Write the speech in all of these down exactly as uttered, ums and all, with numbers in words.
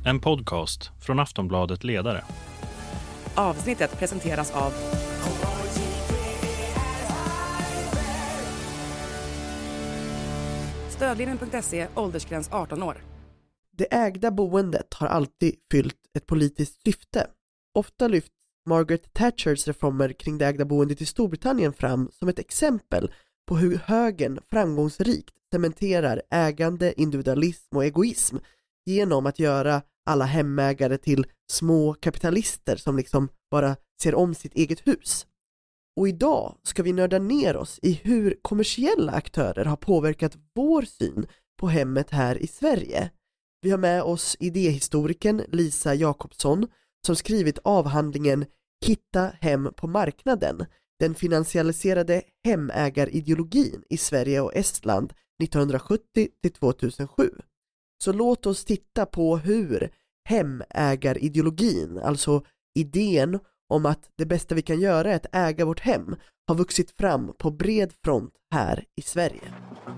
En podcast från Aftonbladet Ledare. Avsnittet presenteras av Stödlinjen punkt se, åldersgräns arton år. Det ägda boendet har alltid fyllt ett politiskt syfte. Ofta lyfts Margaret Thatchers reformer kring det ägda boendet i Storbritannien fram som ett exempel på hur högern framgångsrikt cementerar ägande, individualism och egoism genom att göra alla hemägare till små kapitalister som liksom bara ser om sitt eget hus. Och idag ska vi nörda ner oss i hur kommersiella aktörer har påverkat vår syn på hemmet här i Sverige. Vi har med oss idéhistorikern Lisa Jakobsson som skrivit avhandlingen Hitta hem på marknaden, den finansialiserade hemägarideologin i Sverige och Estland nittonhundrasjuttio till tvåtusensju. Så låt oss titta på hur hemägarideologin, alltså idén om att det bästa vi kan göra är att äga vårt hem, har vuxit fram på bred front här i Sverige.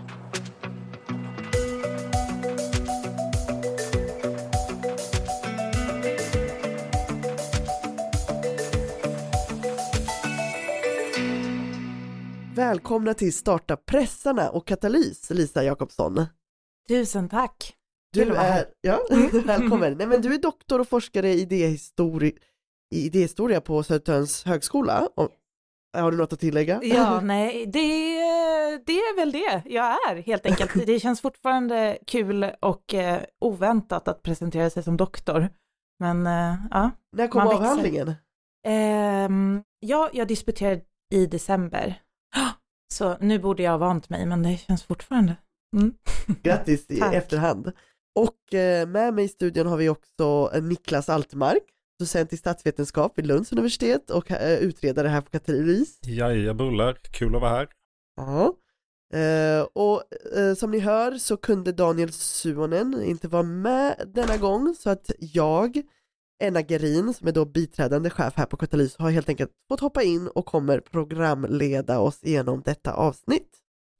Välkomna till Starta pressarna och Katalys, Lisa Jakobsson. Tusen tack. Du är, ja, välkommen. Nej, men du är doktor och forskare i idéhistori, i idéhistoria på Södertörns högskola. Och, har du något att tillägga? Ja, nej, det, det är väl det jag är helt enkelt. Det känns fortfarande kul och eh, oväntat att presentera sig som doktor. Men eh, ja. När kom avhandlingen? Eh, ja, jag disputerade i december. Så nu borde jag ha vant mig, men det känns fortfarande. Mm. Grattis i efterhand. Och eh, med mig i studion har vi också Niklas Altmark, docent i statsvetenskap vid Lunds universitet och eh, utredare här på Katalys. Jaja bullar, kul att vara här. Ja. Eh, och eh, som ni hör så kunde Daniel Suonen inte vara med denna gång, så att jag, Enna Gerin, som är då biträdande chef här på Katalys, har helt enkelt fått hoppa in och kommer programleda oss igenom detta avsnitt.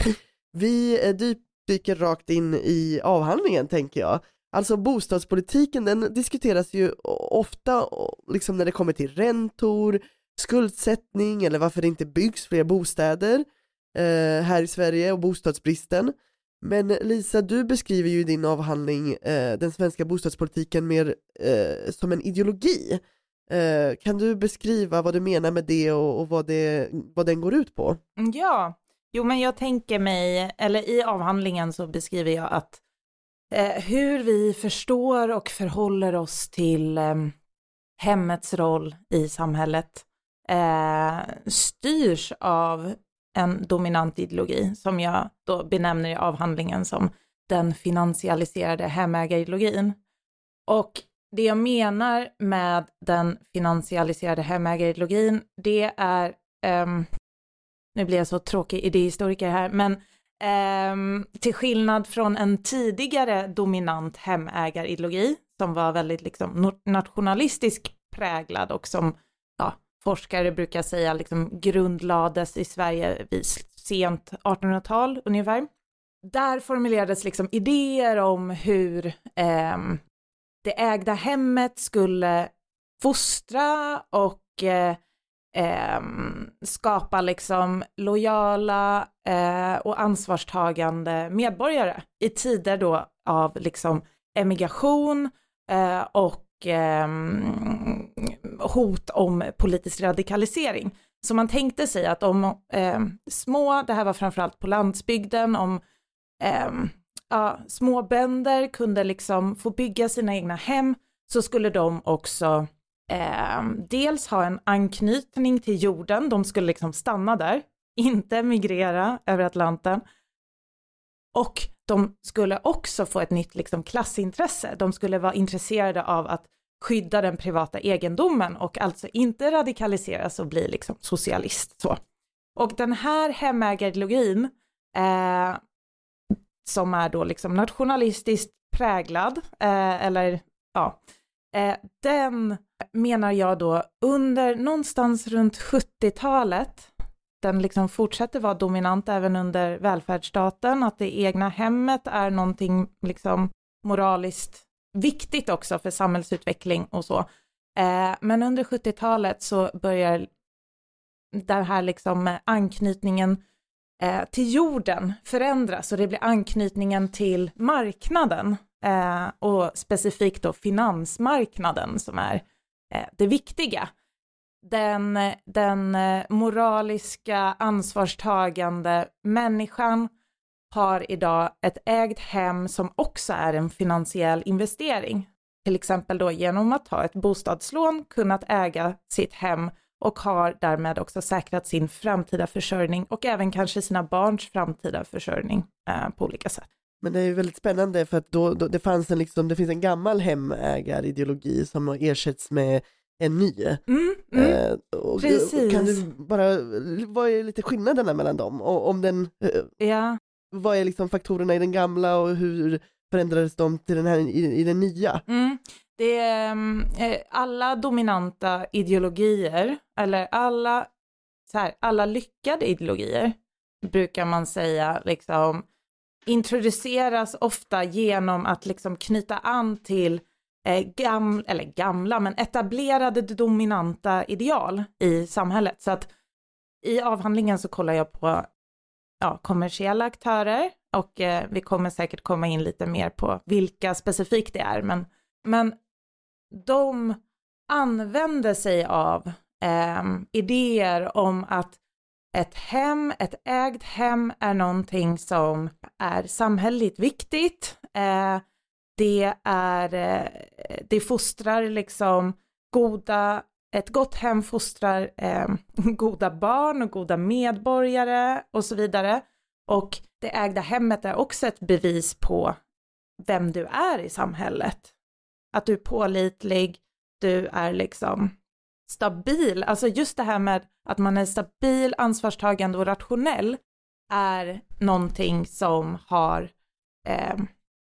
Vi eh, dyker rakt in i avhandlingen, tänker jag. Alltså bostadspolitiken, den diskuteras ju ofta liksom när det kommer till räntor, skuldsättning eller varför det inte byggs fler bostäder eh, här i Sverige och bostadsbristen. Men Lisa, du beskriver ju i din avhandling eh, den svenska bostadspolitiken mer eh, som en ideologi. Eh, kan du beskriva vad du menar med det och, och vad, det, vad den går ut på? Ja, jo men jag tänker mig, eller i avhandlingen så beskriver jag att eh, hur vi förstår och förhåller oss till eh, hemmets roll i samhället eh, styrs av en dominant ideologi som jag då benämner i avhandlingen som den finansialiserade hemägarideologin. Och det jag menar med den finansialiserade hemägarideologin, det är, um, nu blir jag så tråkig idéhistoriker här, men um, till skillnad från en tidigare dominant hemägarideologi som var väldigt liksom nationalistisk präglad och som ja, forskare brukar säga liksom grundlades i Sverige vid sent artonhundratal ungefär. Där formulerades liksom idéer om hur eh, det ägda hemmet skulle fostra och eh, eh, skapa liksom lojala eh, och ansvarstagande medborgare i tider då av liksom emigration eh, och eh, hot om politisk radikalisering. Så man tänkte sig att om eh, små, det här var framförallt på landsbygden, om eh, ja, små bönder kunde liksom få bygga sina egna hem, så skulle de också eh, dels ha en anknytning till jorden, de skulle liksom stanna där, inte migrera över Atlanten, och de skulle också få ett nytt liksom klassintresse. De skulle vara intresserade av att skydda den privata egendomen och alltså inte radikaliseras och bli liksom socialist. Så. Och den här hemägarideologin eh, som är då liksom nationalistiskt präglad eh, eller ja, eh, den menar jag då under någonstans runt sjuttiotalet, den liksom fortsätter vara dominant även under välfärdsstaten, att det egna hemmet är någonting liksom moraliskt viktigt också för samhällsutveckling och så. Eh, men under sjuttiotalet så börjar den här liksom anknytningen eh, till jorden förändras och det blir anknytningen till marknaden eh, och specifikt då finansmarknaden som är eh, det viktiga. Den, den moraliska ansvarstagande människan har idag ett ägt hem som också är en finansiell investering. Till exempel då genom att ha ett bostadslån kunnat äga sitt hem och har därmed också säkrat sin framtida försörjning och även kanske sina barns framtida försörjning eh, på olika sätt. Men det är ju väldigt spännande för att då, då det fanns en liksom, det finns en gammal hemägarideologi som har ersätts med en ny. Mm, mm. Eh, och, Precis. Kan du bara, vad är lite skillnaderna mellan dem? Och om den, eh, Ja. vad är liksom faktorerna i den gamla och hur förändrades de till den här i, i den nya? Mm. Det är eh, alla dominanta ideologier eller alla, så här, alla lyckade ideologier brukar man säga liksom introduceras ofta genom att liksom knyta an till eh, gam, eller gamla men etablerade dominanta ideal i samhället. Så att i avhandlingen så kollar jag på ja, kommersiella aktörer och eh, vi kommer säkert komma in lite mer på vilka specifikt det är. Men, men de använder sig av eh, idéer om att ett hem, ett ägt hem är någonting som är samhälleligt viktigt. Eh, det, är, eh, det fostrar liksom goda, ett gott hem fostrar eh, goda barn och goda medborgare och så vidare. Och det ägda hemmet är också ett bevis på vem du är i samhället. Att du är pålitlig, du är liksom stabil. Alltså just det här med att man är stabil, ansvarstagande och rationell är någonting som har eh,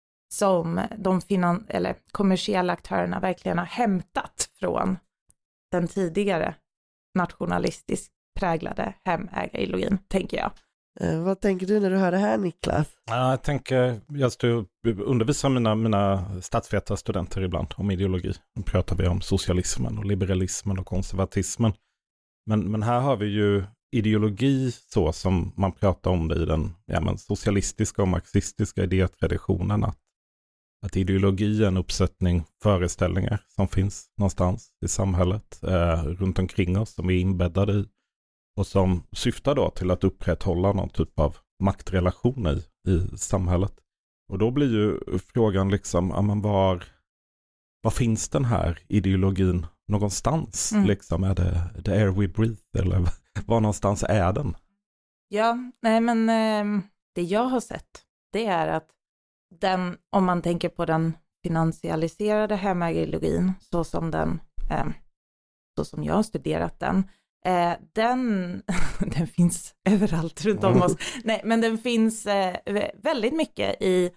som de finan- eller kommersiella aktörerna verkligen har hämtat från den tidigare nationalistiskt präglade hemägarideologin, tänker jag. Eh, vad tänker du när du hör det här, Niklas? Ja, jag tänker, jag står undervisar mina, mina statsvetarstudenter ibland om ideologi. Då pratar vi om socialismen och liberalismen och konservatismen. Men, men här har vi ju ideologi så som man pratar om det i den ja, men socialistiska och marxistiska idétraditionen. Att, att ideologi är en uppsättning föreställningar som finns någonstans i samhället eh, runt omkring oss som är inbäddade i. Och som syftar då till att upprätthålla någon typ av maktrelation i, i samhället. Och då blir ju frågan liksom, ja, men var, var finns den här ideologin någonstans? Mm. Liksom, är det the air we breathe eller var någonstans är den? Ja, nej men eh, det jag har sett det är att den, om man tänker på den finansialiserade hemägarideologin så som den, eh, så som jag har studerat den, Eh, den, den finns överallt runt om oss. Nej, men den finns eh, väldigt mycket i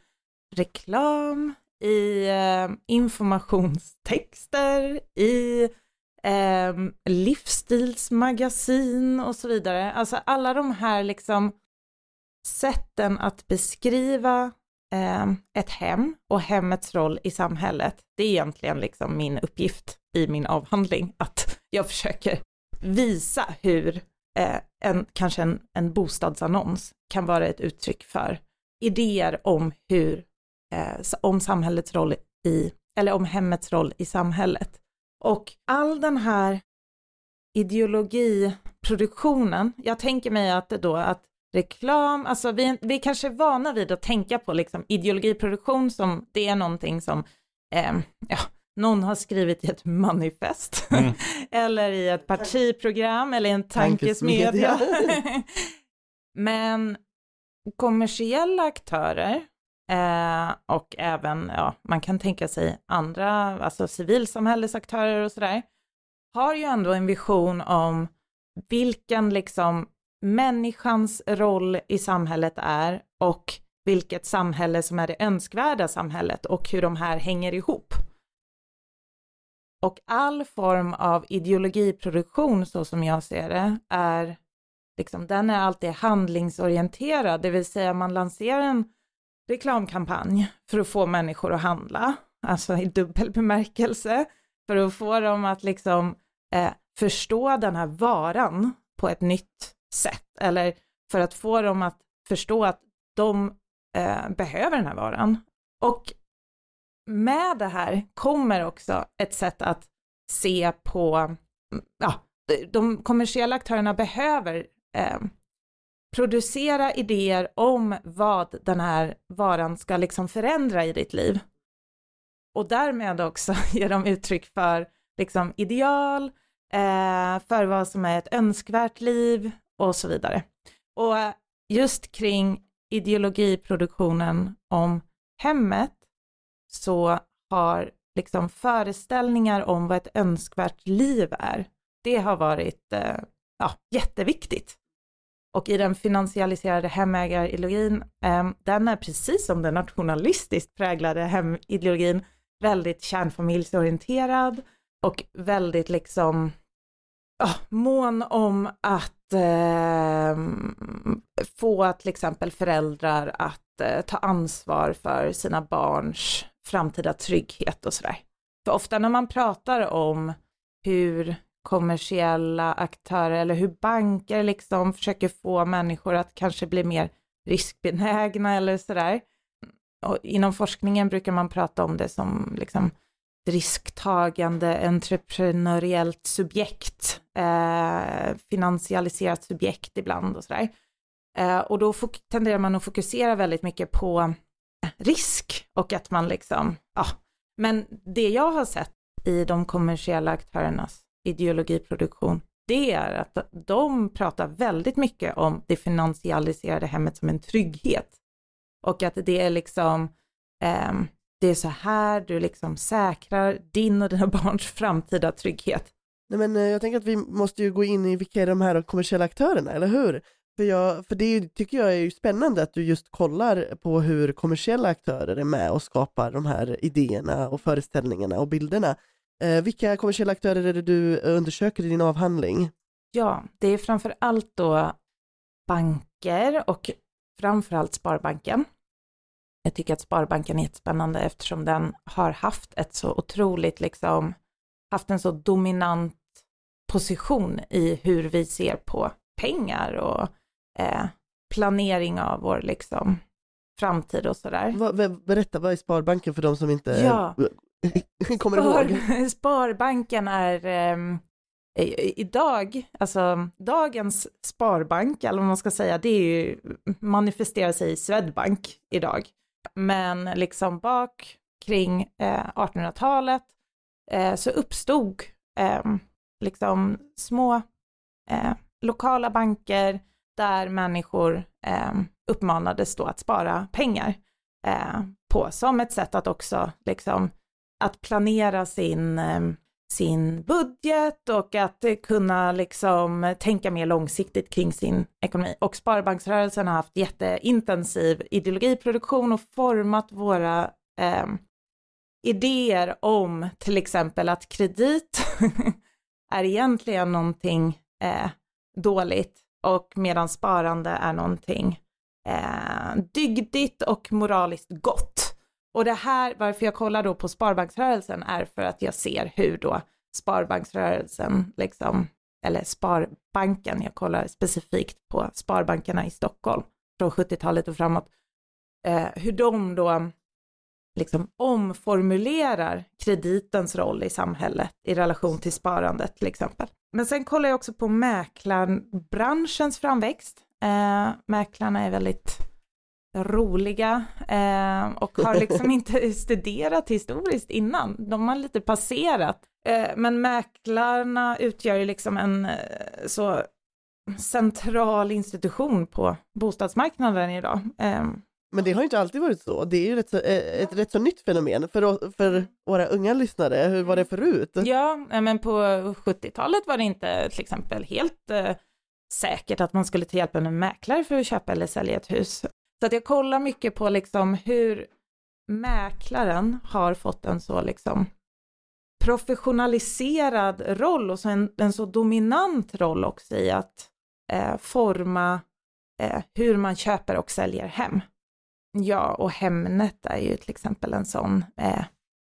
reklam, i eh, informationstexter, i eh, livsstilsmagasin och så vidare. Alltså alla de här liksom sätten att beskriva eh, ett hem och hemmets roll i samhället. Det är egentligen liksom min uppgift i min avhandling, att jag försöker visa hur eh, en, kanske en, en bostadsannons kan vara ett uttryck för idéer om hur eh, om samhällets roll i, eller om hemmets roll i samhället. Och all den här ideologiproduktionen, jag tänker mig att då att reklam, alltså vi, vi är kanske vana vid att tänka på liksom ideologiproduktion som det är någonting som eh, ja, någon har skrivit i ett manifest mm. eller i ett partiprogram eller i en tankesmedja. Men kommersiella aktörer eh, och även, ja, man kan tänka sig andra, alltså civilsamhällesaktörer och sådär, har ju ändå en vision om vilken liksom människans roll i samhället är och vilket samhälle som är det önskvärda samhället och hur de här hänger ihop. Och all form av ideologiproduktion, så som jag ser det, är liksom, den är alltid handlingsorienterad. Det vill säga man lanserar en reklamkampanj för att få människor att handla. alltså i dubbel bemärkelse, för att få dem att liksom eh, förstå den här varan på ett nytt sätt, eller för att få dem att förstå att de eh, behöver den här varan. Och med det här kommer också ett sätt att se på, ja, de kommersiella aktörerna behöver eh, producera idéer om vad den här varan ska liksom förändra i ditt liv. Och därmed också ger de uttryck för liksom ideal, eh, för vad som är ett önskvärt liv och så vidare. Och just kring ideologiproduktionen om hemmet så har liksom föreställningar om vad ett önskvärt liv är, det har varit eh, ja, jätteviktigt. Och i den finansialiserade hemägarideologin, eh, den är precis som den nationalistiskt präglade hemideologin väldigt kärnfamiljsorienterad och väldigt liksom ja, mån om att eh, få till exempel föräldrar att eh, ta ansvar för sina barns framtida trygghet och sådär. För ofta när man pratar om hur kommersiella aktörer eller hur banker liksom försöker få människor att kanske bli mer riskbenägna eller sådär. Och inom forskningen brukar man prata om det som liksom risktagande, entreprenöriellt subjekt, eh, finansialiserat subjekt ibland och sådär. Eh, och då fok- tenderar man att fokusera väldigt mycket på risk och att man liksom, ja. Men det jag har sett i de kommersiella aktörernas ideologiproduktion, det är att de pratar väldigt mycket om det finansialiserade hemmet som en trygghet. Och att det är liksom, eh, det är så här du liksom säkrar din och dina barns framtida trygghet. Nej, men jag tänker att vi måste ju gå in i vilka är de här kommersiella aktörerna, eller hur? För, jag, för det tycker jag är ju spännande att du just kollar på hur kommersiella aktörer är med och skapar de här idéerna och föreställningarna och bilderna. Eh, vilka kommersiella aktörer är det du undersöker i din avhandling? Ja, det är framför allt då banker och framförallt Sparbanken. Jag tycker att Sparbanken är jättespännande eftersom den har haft ett så otroligt liksom, haft en så dominant position i hur vi ser på pengar och eh, planering av vår liksom framtid och sådär. Va, berätta, vad är Sparbanken för de som inte ja. kommer Spar, ihåg? Sparbanken är eh, idag, alltså dagens Sparbank, eller vad man ska säga, det är ju, manifesterar sig i Swedbank idag. Men liksom bak kring eh, artonhundratalet eh, så uppstod eh, liksom små eh, lokala banker där människor eh, uppmanades då att spara pengar eh, på, som ett sätt att också liksom att planera sin, eh, sin budget och att kunna liksom tänka mer långsiktigt kring sin ekonomi. Och Sparbanksrörelsen har haft jätteintensiv ideologiproduktion och format våra eh, idéer om till exempel att kredit är egentligen någonting eh, dåligt och medan sparande är någonting eh, dygdigt och moraliskt gott. Och det här, varför jag kollar då på Sparbanksrörelsen är för att jag ser hur då Sparbanksrörelsen, liksom, eller Sparbanken, jag kollar specifikt på Sparbankerna i Stockholm från sjuttiotalet och framåt, eh, hur de då liksom omformulerar kreditens roll i samhället i relation till sparandet till exempel. Men sen kollar jag också på mäklarbranschens framväxt. Eh, mäklarna är väldigt roliga eh, och har liksom inte studerat historiskt innan. De har lite passerat. Eh, men mäklarna utgör ju liksom en eh, så central institution på bostadsmarknaden idag. Eh, Men det har ju inte alltid varit så. Det är ju rätt så, ett rätt så nytt fenomen för, för våra unga lyssnare. Hur var det förut? Ja, men på sjuttiotalet var det inte till exempel helt eh, säkert att man skulle ta hjälp av en mäklare för att köpa eller sälja ett hus. Så att jag kollar mycket på liksom hur mäklaren har fått en så liksom professionaliserad roll och så en, en så dominant roll också i att eh, forma eh, hur man köper och säljer hem. Ja, och Hemnet är ju till exempel en sån eh,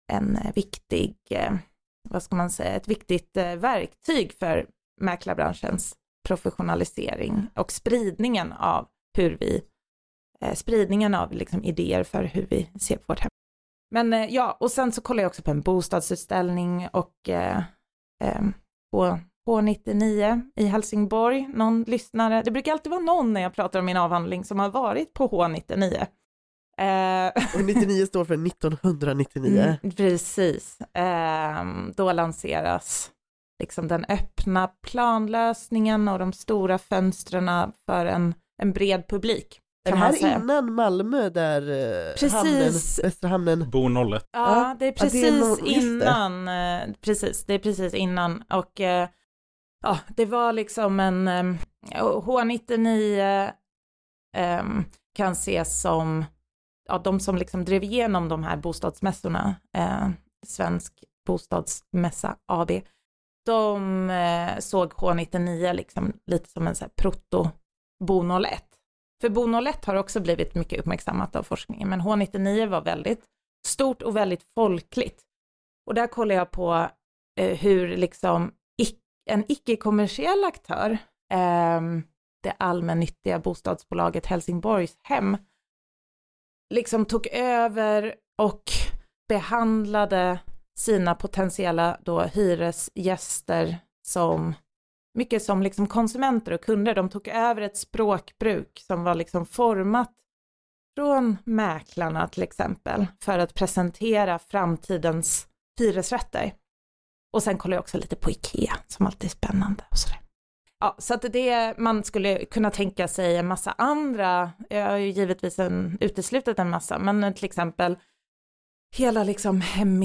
en viktig, vad ska man säga, ett viktigt verktyg för mäklarbranschens professionalisering och spridningen av hur vi, spridningen av liksom idéer för hur vi ser på vårt hem. Men ja, och sen så kollar jag också på en bostadsutställning och eh, på H nittionio i Helsingborg. Någon lyssnare, det brukar alltid vara någon när jag pratar om min avhandling som har varit på H nittionio. Eh, och nittionio står för nittonhundranittionio. Mm, precis. Eh, då lanseras liksom den öppna planlösningen och de stora fönstren för en, en bred publik. Är det här innan Malmö där precis. Hamnen, Västra hamnen? Bo noll ett. Ja, det är precis ja, det är no- innan. det. Precis, det är precis innan. Och ja, det var liksom en H nittionio um, kan ses som ja, de som liksom drev igenom de här bostadsmässorna. Eh, Svensk bostadsmässa A B. De eh, såg H nittionio liksom lite som en så här proto Bo noll ett. För Bo noll ett har också blivit mycket uppmärksammat av forskningen. Men H nittionio var väldigt stort och väldigt folkligt. Och där kollar jag på eh, hur liksom ic- en icke-kommersiell aktör, eh, det allmännyttiga bostadsbolaget Helsingborgs hem, liksom tog över och behandlade sina potentiella då hyresgäster som mycket som liksom konsumenter och kunder. De tog över ett språkbruk som var liksom format från mäklarna till exempel för att presentera framtidens hyresrätter. Och sen kollar jag också lite på IKEA som alltid är spännande och sådär. Ja, så att det man skulle kunna tänka sig en massa andra, jag har ju givetvis en, uteslutit en massa, men till exempel hela liksom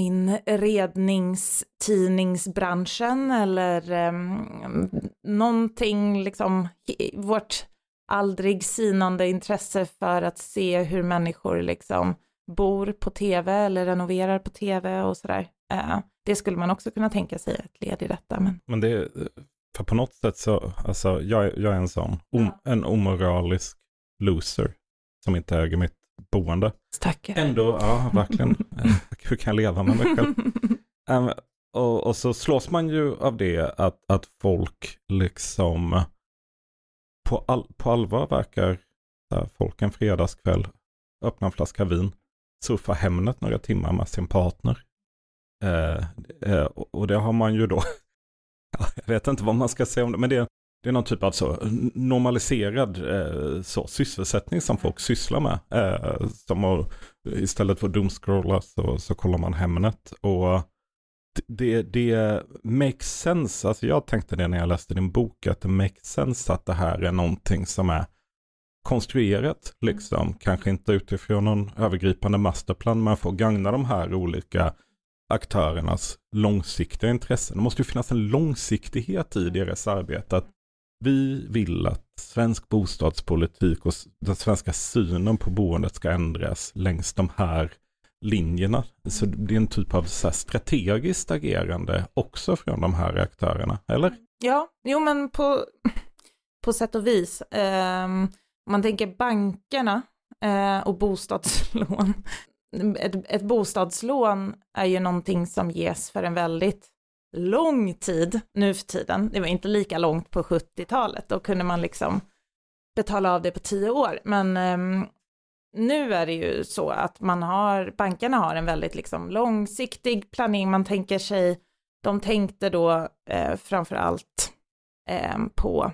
heminredningstidningsbranschen eller um, någonting liksom vårt aldrig sinande intresse för att se hur människor liksom bor på tv eller renoverar på tv och sådär. Uh, det skulle man också kunna tänka sig ett led i detta. Men, men det för på något sätt så, alltså jag, jag är en sån, om, ja. en omoralisk loser som inte äger mitt boende. Stackare. Ändå, ja verkligen, hur kan jag leva med mig själv? um, och, och så slås man ju av det att, att folk liksom på, all, på allvar verkar där, folk en fredagskväll öppna en flaska vin, surfa Hemnet några timmar med sin partner. Uh, uh, och det har man ju då jag vet inte vad man ska säga om det, men det är, det är någon typ av så normaliserad eh, så, sysselsättning som folk sysslar med. Eh, som att, istället för doomscrolla så, så kollar man Hemnet. Och det, det makes sense, alltså jag tänkte det när jag läste din bok, att det makes sense att det här är någonting som är konstruerat, liksom. Kanske inte utifrån någon övergripande masterplan, men får gagna de här olika aktörernas långsiktiga intressen. Det måste ju finnas en långsiktighet i deras arbete. Att vi vill att svensk bostadspolitik och den svenska synen på boendet ska ändras längs de här linjerna. Så det är en typ av så här strategiskt agerande också från de här aktörerna, eller? Ja, jo men på, på sätt och vis. Eh, om man tänker bankerna eh, och bostadslån. Ett, ett bostadslån är ju någonting som ges för en väldigt lång tid nu för tiden. Det var inte lika långt på sjuttiotalet. Då kunde man liksom betala av det på tio år. Men um, nu är det ju så att man har, bankerna har en väldigt liksom långsiktig planering. Man tänker sig, de tänkte då eh, framförallt eh, på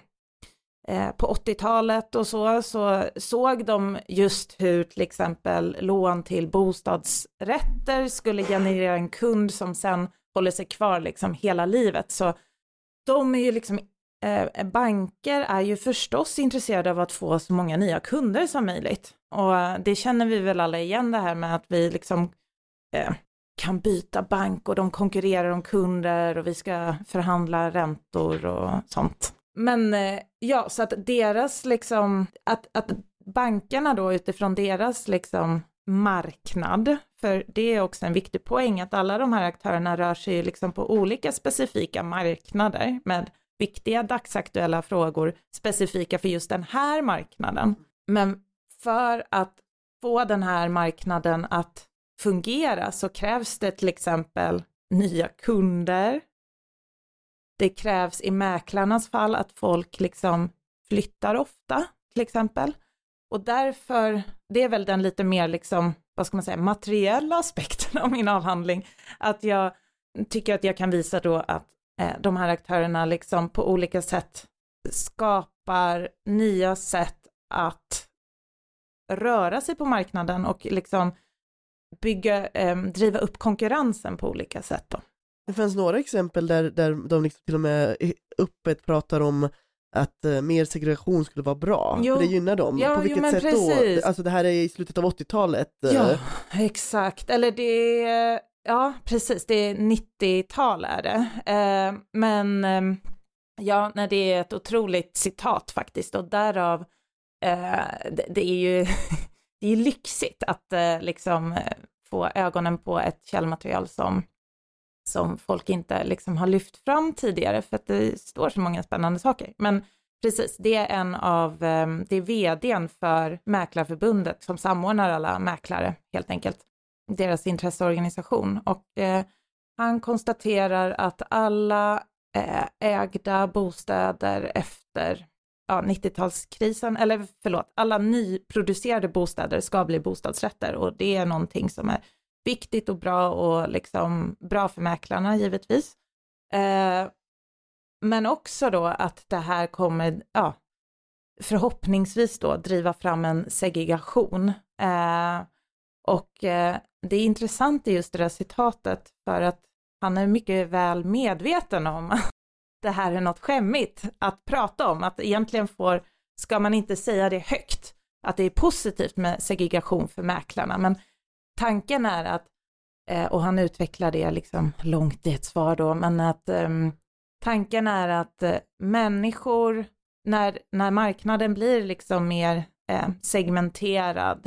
På åttiotalet och så, så såg de just hur till exempel lån till bostadsrätter skulle generera en kund som sen håller sig kvar liksom hela livet. Så de är ju liksom, eh, banker är ju förstås intresserade av att få så många nya kunder som möjligt. Och det känner vi väl alla igen, det här med att vi liksom eh, kan byta bank och de konkurrerar om kunder och vi ska förhandla räntor och sånt. Men ja, så att deras liksom, att, att bankerna då utifrån deras liksom marknad, för det är också en viktig poäng att alla de här aktörerna rör sig liksom på olika specifika marknader med viktiga dagsaktuella frågor specifika för just den här marknaden. Men för att få den här marknaden att fungera så krävs det till exempel nya kunder. Det krävs i mäklarnas fall att folk liksom flyttar ofta till exempel. Och därför, det är väl den lite mer liksom, vad ska man säga, materiella aspekten av min avhandling. Att jag tycker att jag kan visa då att eh, de här aktörerna liksom på olika sätt skapar nya sätt att röra sig på marknaden och liksom bygga, eh, driva upp konkurrensen på olika sätt då. Det fanns några exempel där, där de liksom till och med öppet pratar om att uh, mer segregation skulle vara bra, jo, för det gynnar dem. Ja, på vilket jo, men sätt precis. då? Alltså det här är i slutet av åttiotalet. Uh... Ja, exakt. Eller det är, ja precis, det är nittiotal är det. Uh, men um, ja, när det är ett otroligt citat faktiskt och därav uh, det, det är ju det är lyxigt att uh, liksom uh, få ögonen på ett källmaterial som som folk inte liksom har lyft fram tidigare för att det står så många spännande saker. Men precis, det är en av, det är vdn för Mäklarförbundet som samordnar alla mäklare helt enkelt. Deras intresseorganisation. Och eh, han konstaterar att alla eh, ägda bostäder efter ja, nittiotalskrisen, eller förlåt, alla nyproducerade bostäder ska bli bostadsrätter. Och det är någonting som är viktigt och bra och liksom bra för mäklarna givetvis. Eh, men också då att det här kommer ja, förhoppningsvis då driva fram en segregation. Eh, och eh, det är intressant i just det där citatet för att han är mycket väl medveten om att det här är något skämmigt att prata om. Att egentligen får, ska man inte säga det högt, att det är positivt med segregation för mäklarna. Men tanken är att, och han utvecklar det liksom långt i ett svar då, men att um, tanken är att uh, människor, när, när marknaden blir liksom mer uh, segmenterad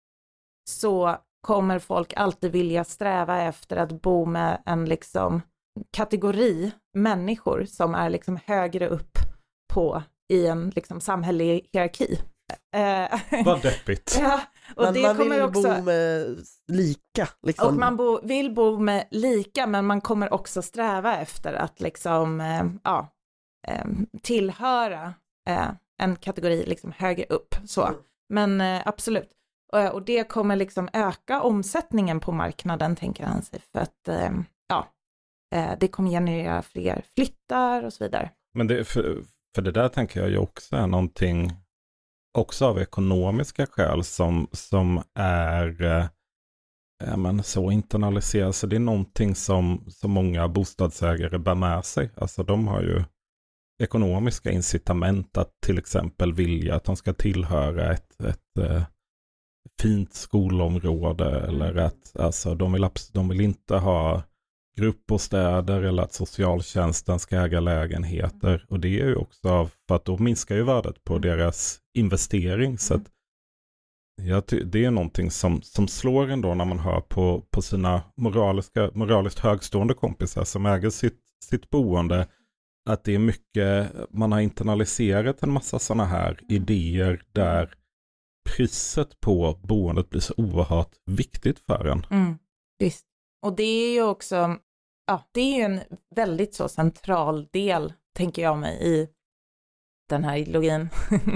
så kommer folk alltid vilja sträva efter att bo med en liksom kategori människor som är liksom högre upp på i en liksom samhällelig hierarki. Vad deppigt. Ja, och men det man kommer vill också bo med lika. Liksom. Och man bo, vill bo med lika, men man kommer också sträva efter att liksom, eh, ja, eh, tillhöra eh, en kategori liksom högre upp. Så. Mm. Men eh, absolut. Och, och det kommer liksom öka omsättningen på marknaden, tänker han sig. För att eh, ja, eh, det kommer generera fler flyttar och så vidare. Men det, för, för det där tänker jag ju också är någonting också av ekonomiska skäl som, som är eh, men, så internaliserat. Så det är någonting som, som många bostadsägare bär med sig. Alltså de har ju ekonomiska incitament att till exempel vilja att de ska tillhöra ett, ett eh, fint skolområde eller att alltså, de, vill, de vill inte ha gruppbostäder eller att socialtjänsten ska äga lägenheter. Och det är ju också för att då minskar ju värdet på deras investering. Så att ja, det är någonting som, som slår ändå när man hör på, på sina moraliska, moraliskt högstående kompisar som äger sitt, sitt boende. Att det är mycket, man har internaliserat en massa sådana här idéer där priset på boendet blir så oerhört viktigt för en. Mm, visst. Och det är ju också, ja, det är ju en väldigt så central del, tänker jag mig, i den här ideologin.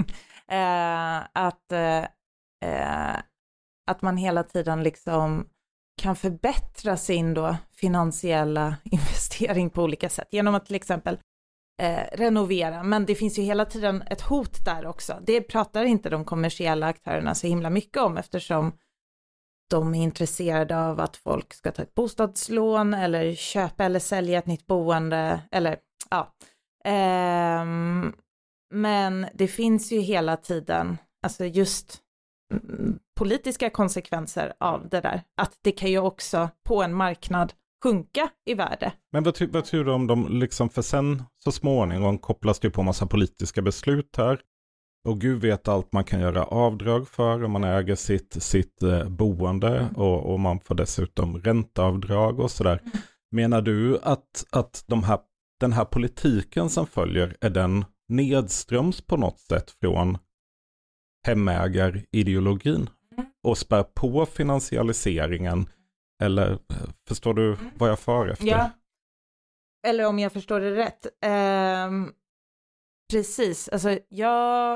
eh, att, eh, att man hela tiden liksom kan förbättra sin då finansiella investering på olika sätt. Genom att till exempel eh, renovera. Men det finns ju hela tiden ett hot där också. Det pratar inte de kommersiella aktörerna så himla mycket om, eftersom de är intresserade av att folk ska ta ett bostadslån eller köpa eller sälja ett nytt boende. Eller, ja. Ehm, men det finns ju hela tiden, alltså just mm, politiska konsekvenser av det där. Att det kan ju också på en marknad sjunka i värde. Men vad, ty- vad tror du om de, liksom, för sen så småningom kopplas det på massa politiska beslut här. Och Gud vet allt man kan göra avdrag för om man äger sitt, sitt eh, boende mm. och, och man får dessutom ränteavdrag och sådär. Mm. Menar du att, att de här, den här politiken som följer, är den nedströms på något sätt från hemägarideologin? Mm. och spär på finansialiseringen? Eller förstår du vad jag far efter? Ja, eller om jag förstår det rätt. Um, precis, alltså jag...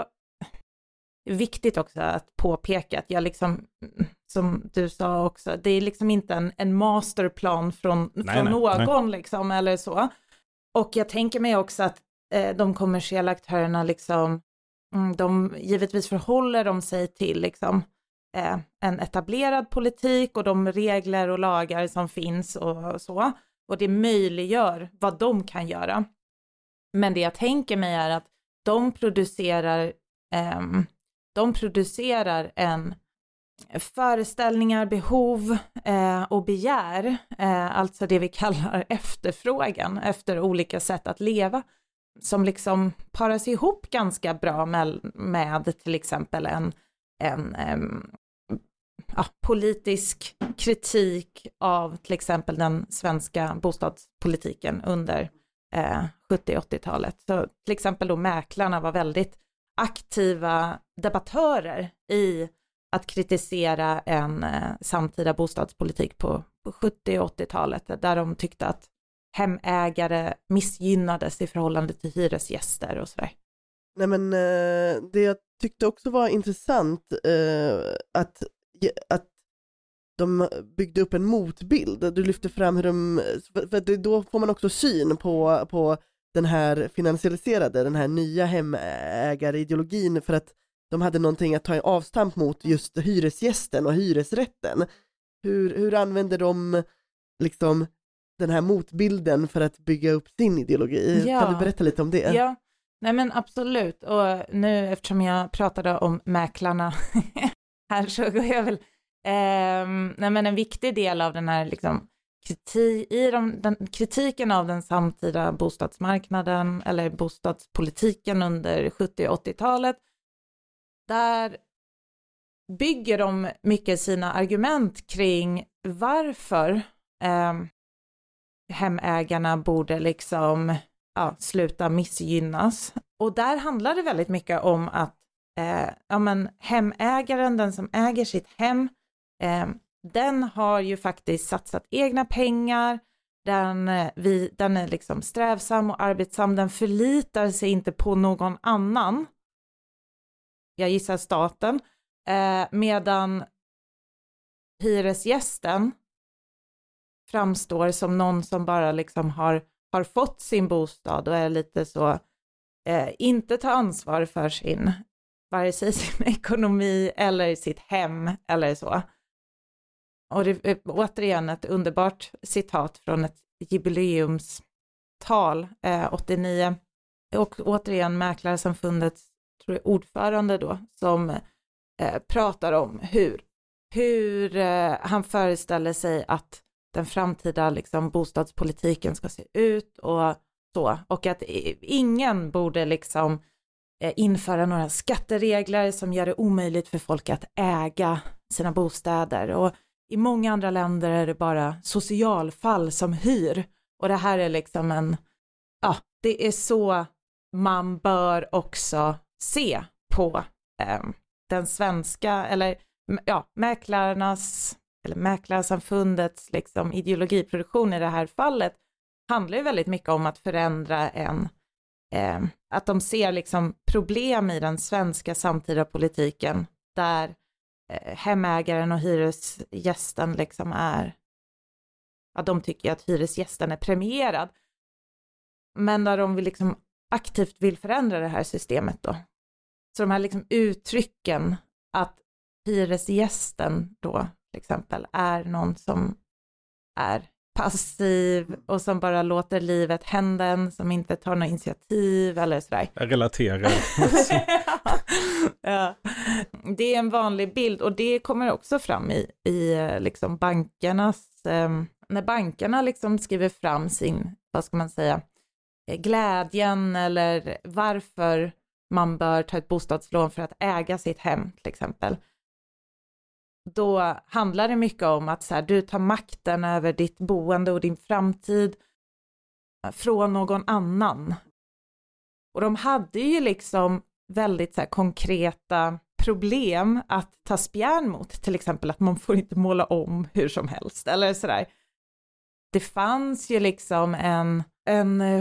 Det är viktigt också att påpeka att jag liksom, som du sa också, det är liksom inte en, en masterplan från, nej, från nej, någon nej. liksom, eller så. Och jag tänker mig också att eh, de kommersiella aktörerna liksom, mm, de givetvis förhåller de sig till liksom eh, en etablerad politik och de regler och lagar som finns och så. Och det möjliggör vad de kan göra. Men det jag tänker mig är att de producerar eh, de producerar en föreställningar, behov eh, och begär, eh, alltså det vi kallar efterfrågan efter olika sätt att leva, som liksom paras ihop ganska bra med, med till exempel en, en em, ja, politisk kritik av till exempel den svenska bostadspolitiken under eh, sjuttio-åttiotalet. Så till exempel då mäklarna var väldigt aktiva debattörer i att kritisera en eh, samtida bostadspolitik på, på sjuttio- och åttiotalet, där de tyckte att hemägare missgynnades i förhållande till hyresgäster och sådär. Nej, men eh, det jag tyckte också var intressant eh, att, att de byggde upp en motbild. Du lyfte fram hur de, för, för då får man också syn på, på den här finansialiserade, den här nya hemägarideologin, för att de hade någonting att ta avstamp mot just hyresgästen och hyresrätten. Hur, hur använder de liksom den här motbilden för att bygga upp sin ideologi? Ja. Kan du berätta lite om det? Ja, nej men absolut. Och nu eftersom jag pratade om mäklarna här så går jag väl... Eh, nej men en viktig del av den här liksom, kritik, i de, den, kritiken av den samtida bostadsmarknaden eller bostadspolitiken under sjuttio- och åttiotalet, där bygger de mycket sina argument kring varför eh, hemägarna borde liksom ja, sluta missgynnas. Och där handlar det väldigt mycket om att eh, ja, men hemägaren, den som äger sitt hem, eh, den har ju faktiskt satsat egna pengar, den, vi, den är liksom strävsam och arbetsam, den förlitar sig inte på någon annan. Jag gissar staten, eh, medan hyresgästen framstår som någon som bara liksom har, har fått sin bostad och är lite så, eh, inte tar ansvar för sin, vare sig sin ekonomi eller sitt hem eller så. Och det är återigen ett underbart citat från ett jubileumstal, eh, åttionio, och återigen Mäklarsamfundets tror jag, ordförande då, som eh, pratar om hur, hur eh, han föreställer sig att den framtida liksom, bostadspolitiken ska se ut och så, och att ingen borde liksom eh, införa några skatteregler som gör det omöjligt för folk att äga sina bostäder, och i många andra länder är det bara socialfall som hyr, och det här är liksom en, ja, det är så man bör också se på eh, den svenska, eller ja, mäklarnas eller mäklarsamfundets liksom ideologiproduktion i det här fallet handlar ju väldigt mycket om att förändra en, eh, att de ser liksom problem i den svenska samtida politiken där eh, hemägaren och hyresgästen liksom är, ja, de tycker att hyresgästen är premierad, men där de vill liksom aktivt vill förändra det här systemet då. Så de här liksom uttrycken att hyresgästen då till exempel är någon som är passiv och som bara låter livet hända en, som inte tar några initiativ eller sådär. Jag relaterar. Ja. Det är en vanlig bild, och det kommer också fram i, i liksom bankernas, eh, när bankerna liksom skriver fram sin, vad ska man säga, glädjen eller varför man bör ta ett bostadslån för att äga sitt hem till exempel. Då handlar det mycket om att så här, du tar makten över ditt boende och din framtid från någon annan. Och de hade ju liksom väldigt så här, konkreta problem att ta spjärn mot. Till exempel att man får inte måla om hur som helst. Eller sådär. Det fanns ju liksom en, en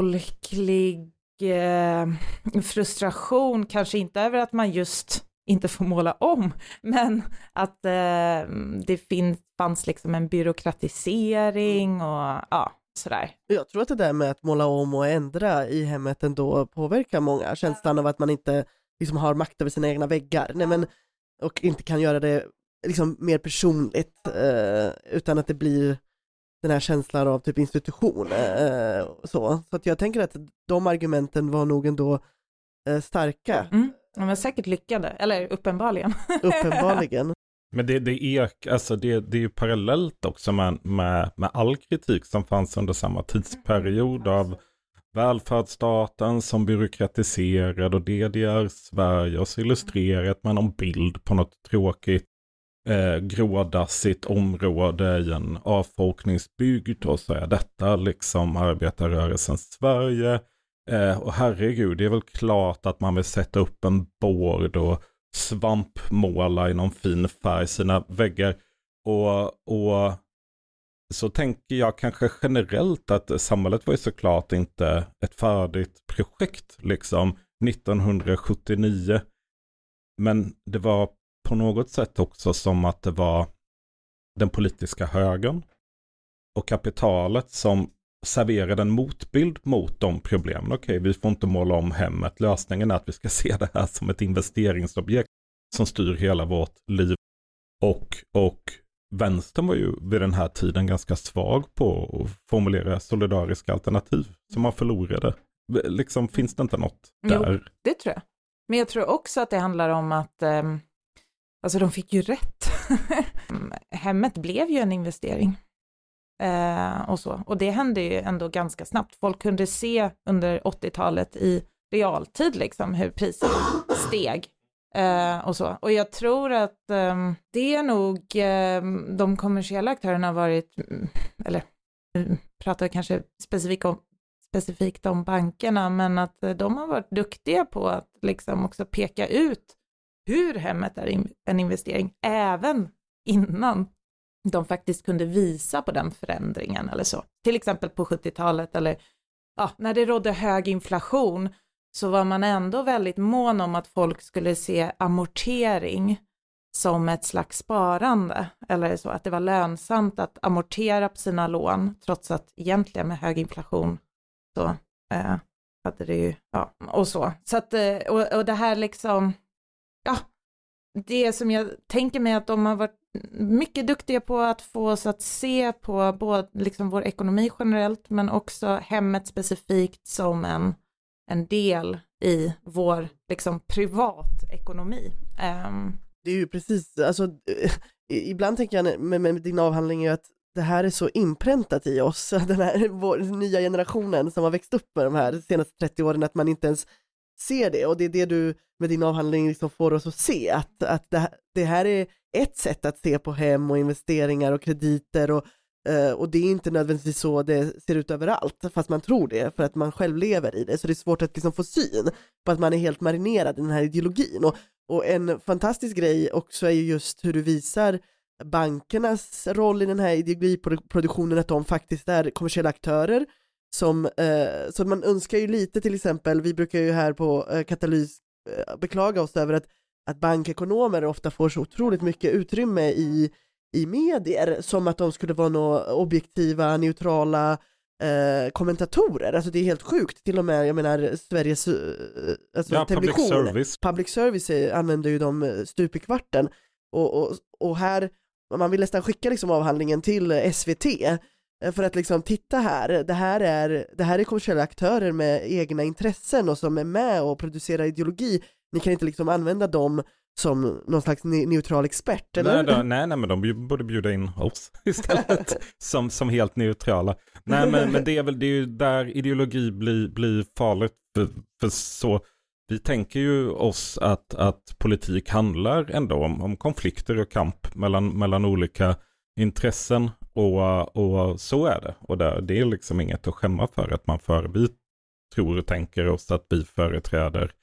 folklig eh, frustration. Kanske inte över att man just inte får måla om. Men att eh, det fin- fanns liksom en byråkratisering och ja, sådär. Jag tror att det där med att måla om och ändra i hemmet ändå påverkar många. Känslan av att man inte liksom har makt över sina egna väggar. Nej, men, och inte kan göra det liksom mer personligt eh, utan att det blir den här känslan av typ institution. Eh, så. så att jag tänker att de argumenten var nog ändå eh, starka. Mm. De var säkert lyckade, eller uppenbarligen. Uppenbarligen. Men det, det, är, alltså det, det är ju parallellt också med, med, med all kritik som fanns under samma tidsperiod av välfärdsstaten som byråkratiserad och D D R-Sverige och så illustrerat med någon bild på något tråkigt eh, grådassigt område i en avfolkningsbygd och så är detta liksom arbetarrörelsens Sverige. Eh, och herregud, det är väl klart att man vill sätta upp en bord och svampmåla i någon fin färg sina väggar. Och, och så tänker jag kanske generellt att samhället var ju såklart inte ett färdigt projekt liksom nittonhundrasjuttionio. Men det var på något sätt också som att det var den politiska högern och kapitalet som serverade en motbild mot de problemen. Okej, vi får inte måla om hemmet. Lösningen är att vi ska se det här som ett investeringsobjekt som styr hela vårt liv. Och, och vänstern var ju vid den här tiden ganska svag på att formulera solidariska alternativ som man förlorade. Liksom, finns det inte något där? Jo, det tror jag. Men jag tror också att det handlar om att eh, alltså de fick ju rätt. Hemmet blev ju en investering. Eh, och så. Och det hände ju ändå ganska snabbt. Folk kunde se under åttiotalet i realtid liksom hur priserna steg. Eh, och så. Och jag tror att eh, det är nog eh, de kommersiella aktörerna har varit, eller pratar kanske specifikt om, specifikt om bankerna, men att de har varit duktiga på att liksom också peka ut hur hemmet är in, en investering även innan de faktiskt kunde visa på den förändringen eller så. Till exempel på sjuttiotalet eller ja, när det rådde hög inflation så var man ändå väldigt mån om att folk skulle se amortering som ett slags sparande. Eller så att det var lönsamt att amortera på sina lån trots att egentligen med hög inflation så eh, hade det ju, ja, och så. Så att, och, och det här liksom, ja, det som jag tänker mig att de har varit mycket duktiga på att få oss att se på både liksom vår ekonomi generellt men också hemmet specifikt som en, en del i vår liksom privatekonomi. Um. Det är ju precis, alltså ibland tänker jag med, med din avhandling är att det här är så inpräntat i oss, den här vår nya generationen som har växt upp med de här senaste trettio åren, att man inte ens ser det, och det är det du med din avhandling liksom får oss att se, att, att det, det här är ett sätt att se på hem och investeringar och krediter och, och det är inte nödvändigtvis så det ser ut överallt, fast man tror det för att man själv lever i det, så det är svårt att liksom få syn på att man är helt marinerad i den här ideologin. Och, och en fantastisk grej också är ju just hur du visar bankernas roll i den här ideologiproduktionen, att de faktiskt är kommersiella aktörer som, eh, så man önskar ju lite, till exempel, vi brukar ju här på eh, Katalys eh, beklaga oss över att, att bankekonomer ofta får så otroligt mycket utrymme i, i medier, som att de skulle vara några objektiva, neutrala eh, kommentatorer. Alltså det är helt sjukt, till och med, jag menar Sveriges eh, alltså, ja, television. Public service. Public service är, använder ju de stup i kvarten, och, och, och här man vill nästan skicka liksom avhandlingen till S V T för att liksom titta här, det här är det här är kommersiella aktörer med egna intressen och som är med och producerar ideologi. Ni kan inte liksom använda dem som någon slags neutral expert, eller? Nej, då, nej, nej, men de borde bjuda in oss istället som, som helt neutrala. Nej, men, men det är väl det är ju där ideologi blir, blir farligt för, för så. Vi tänker ju oss att, att politik handlar ändå om, om konflikter och kamp mellan, mellan olika intressen, och, och så är det. Och där, det är liksom inget att skämma för att man för. Vi tror och tänker oss att vi företräder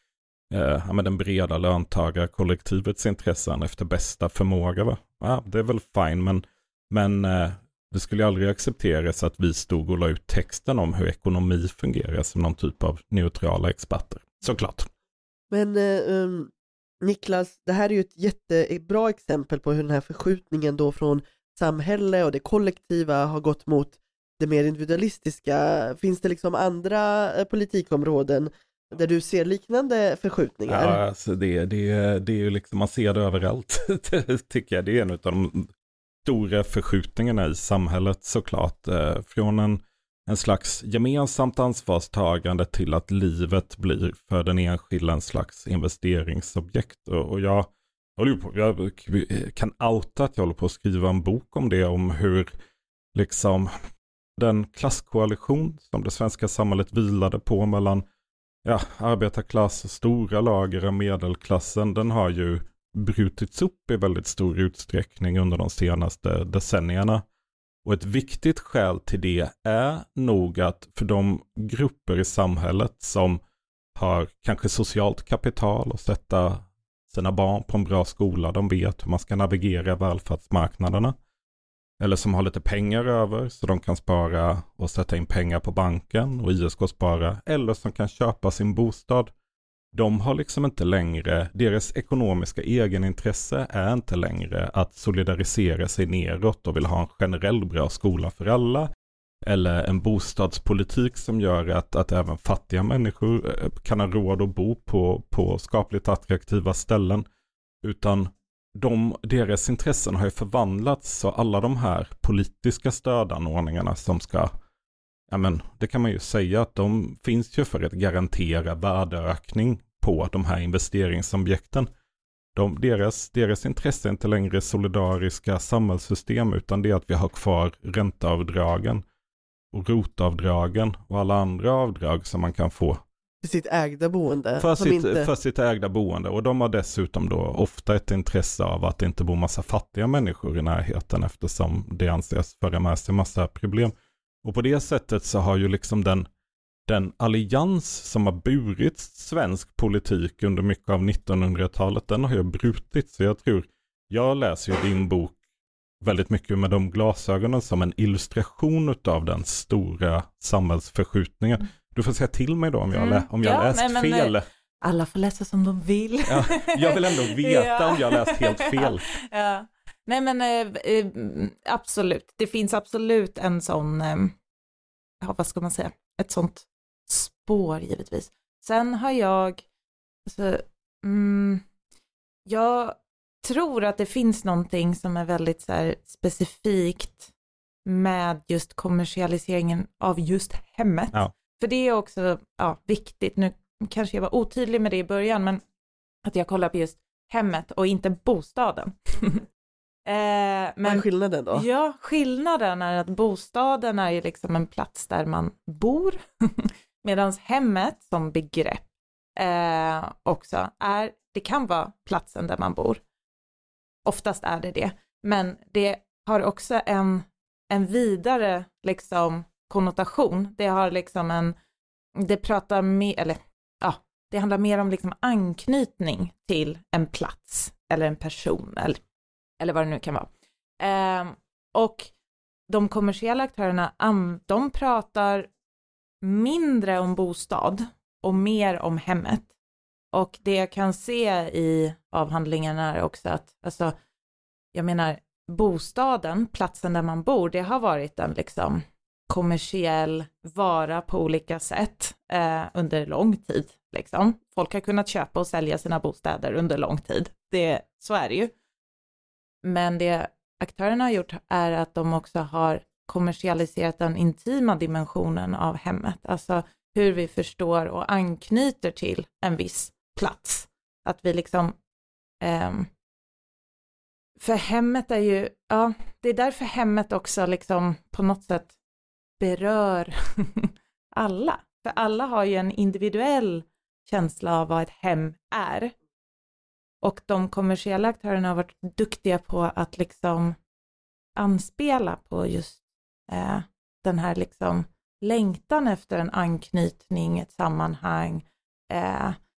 eh, ja, med den breda löntagarkollektivets intressen efter bästa förmåga. Va? Ja, det är väl fine, men, men eh, det skulle aldrig accepteras att vi stod och la ut texten om hur ekonomi fungerar som någon typ av neutrala experter. Såklart. Men eh, um, Niklas, det här är ju ett jättebra exempel på hur den här förskjutningen då från samhälle och det kollektiva har gått mot det mer individualistiska. Finns det liksom andra eh, politikområden där du ser liknande förskjutningar? Ja, alltså det, det, det är ju liksom, man ser det överallt, tycker jag. Det är en av de stora förskjutningarna i samhället såklart. Eh, från en, en slags gemensamt ansvarstagande till att livet blir för den enskilda en slags investeringsobjekt. Och, och jag, jag, på, jag kan outa att jag håller på att skriva en bok om det, om hur liksom den klasskoalition som det svenska samhället vilade på mellan ja, arbetarklass och stora lager av medelklassen, den har ju brutits upp i väldigt stor utsträckning under de senaste decennierna. Och ett viktigt skäl till det är nog att för de grupper i samhället som har kanske socialt kapital och sätta sina barn på en bra skola, de vet hur man ska navigera välfärdsmarknaderna. Eller som har lite pengar över så de kan spara och sätta in pengar på banken och I S K-spara. Eller som kan köpa sin bostad. De har liksom inte längre, deras ekonomiska egenintresse är inte längre att solidarisera sig neråt och vill ha en generell bra skola för alla. Eller en bostadspolitik som gör att, att även fattiga människor kan ha råd att bo på, på skapligt attraktiva ställen. Utan de, deras intressen har ju förvandlats, så alla de här politiska stödanordningarna som ska, ja men det kan man ju säga att de finns ju för att garantera värdeökning på de här investeringsobjekten. De, deras, deras intresse är inte längre solidariska samhällssystem, utan det är att vi har kvar ränteavdragen och rotavdragen och alla andra avdrag som man kan få. För sitt ägda boende. För sitt, inte... för sitt ägda boende. Och de har dessutom då ofta ett intresse av att det inte bor massa fattiga människor i närheten, eftersom det anses föra med sig massa problem. Och på det sättet så har ju liksom den, den allians som har burit svensk politik under mycket av nittonhundratalet, den har ju brutits. Så jag tror, jag läser ju din bok väldigt mycket med de glasögonen som en illustration av den stora samhällsförskjutningen. Du får säga till mig då om jag, mm. lä- om jag ja, läst nej, men, fel. Alla får läsa som de vill. Ja, jag vill ändå veta ja. om jag läst helt fel. Ja. Nej men eh, absolut. Det finns absolut en sån, eh, ja, vad ska man säga, ett sånt spår givetvis. Sen har jag, alltså, mm, jag tror att det finns någonting som är väldigt så här, specifikt med just kommersialiseringen av just hemmet. Ja. För det är också ja, viktigt. Nu kanske jag var otydlig med det i början, men att jag kollar på just hemmet och inte bostaden. eh, men, Vad är skillnaden då? Ja, skillnaden är att bostaden är ju liksom en plats där man bor. Medan hemmet som begrepp eh, också är, det kan vara platsen där man bor. Oftast är det det. Men det har också en, en vidare liksom konnotation. Det har liksom en, det pratar mer, eller ja, det handlar mer om liksom anknytning till en plats eller en person eller, eller vad det nu kan vara. Eh, och de kommersiella aktörerna, de pratar mindre om bostad och mer om hemmet. Och det jag kan se i avhandlingen är också att, alltså, jag menar, bostaden, platsen där man bor, det har varit en liksom kommersiell vara på olika sätt eh, under lång tid. Liksom. Folk har kunnat köpa och sälja sina bostäder under lång tid. Det, så är det ju. Men det aktörerna har gjort är att de också har kommersialiserat den intima dimensionen av hemmet. Alltså hur vi förstår och anknyter till en viss plats. Att vi liksom... Eh, för hemmet är ju... Ja, det är därför hemmet också liksom på något sätt berör alla. För alla har ju en individuell känsla av vad ett hem är. Och de kommersiella aktörerna har varit duktiga på att liksom anspela på just eh, den här liksom längtan efter en anknytning, ett sammanhang. Eh,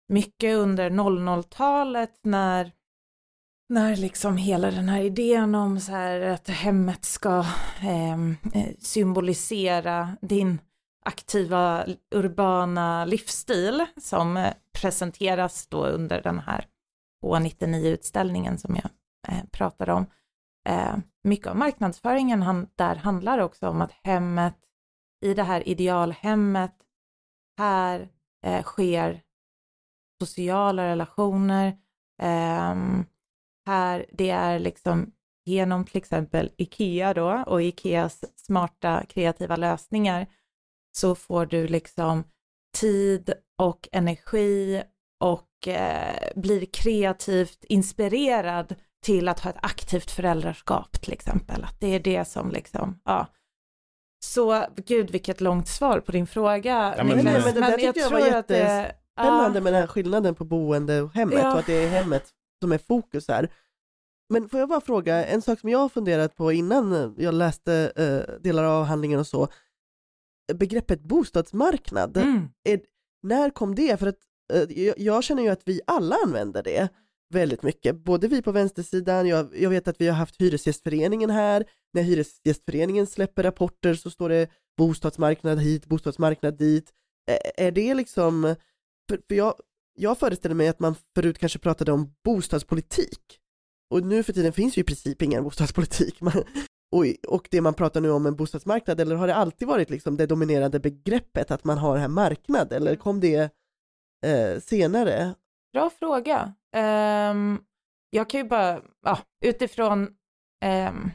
mycket under noll noll-talet när, när liksom hela den här idén om så här att hemmet ska eh, symbolisera din aktiva urbana livsstil som eh, presenteras då under den här H nittionio-utställningen som jag eh, pratade om. Eh, mycket av marknadsföringen han, där handlar också om att hemmet, i det här idealhemmet, här eh, sker sociala relationer. Eh, här, det är liksom genom till exempel IKEA då och IKEAs smarta kreativa lösningar så får du liksom tid och energi och eh, blir kreativt inspirerad till att ha ett aktivt föräldraskap till exempel. Att det är det som liksom, ja. Så gud vilket långt svar på din fråga. Ja, men, Nej, men det där jag tyckte jag tror var att det jättespännande med den här skillnaden på boende och hemmet Ja. och att det är hemmet som är fokus här. Men får jag bara fråga, en sak som jag har funderat på innan jag läste uh, delar av avhandlingen och så, begreppet bostadsmarknad, Mm. är, när kom det? För att uh, jag, jag känner ju att vi alla använder det väldigt mycket, både vi på vänstersidan, jag, jag vet att vi har haft Hyresgästföreningen här, när Hyresgästföreningen släpper rapporter så står det bostadsmarknad hit, bostadsmarknad dit. Är, är det liksom, för, för jag, jag föreställer mig att man förut kanske pratade om bostadspolitik. Och nu för tiden finns ju i princip ingen bostadspolitik. och, och det man pratar nu om en bostadsmarknad, eller har det alltid varit liksom det dominerande begreppet att man har den här marknad, eller kom det eh, senare? Bra fråga. Um, jag kan ju bara, ja, utifrån um,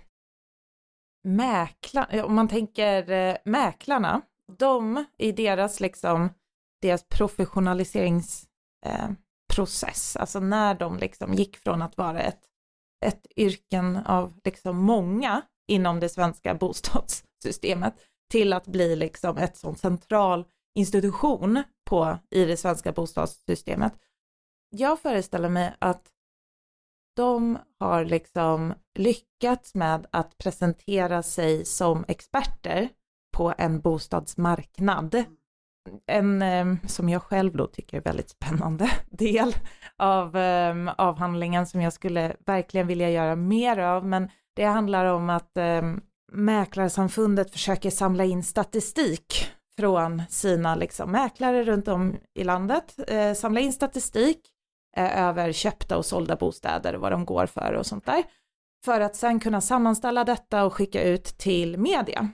mäkla, om man tänker uh, mäklarna, de i deras liksom, deras professionaliseringsprocess, uh, alltså när de liksom gick från att vara ett ett yrken av liksom många inom det svenska bostadssystemet till att bli liksom ett sån central institution på, i det svenska bostadssystemet. Jag föreställer mig att de har liksom lyckats med att presentera sig som experter på en bostadsmarknad. En, eh, som jag själv då tycker är väldigt spännande del av eh, avhandlingen som jag skulle verkligen vilja göra mer av, men det handlar om att eh, mäklarsamfundet försöker samla in statistik från sina liksom, mäklare runt om i landet, eh, samla in statistik eh, över köpta och sålda bostäder och vad de går för och sånt där, för att sen kunna sammanställa detta och skicka ut till media.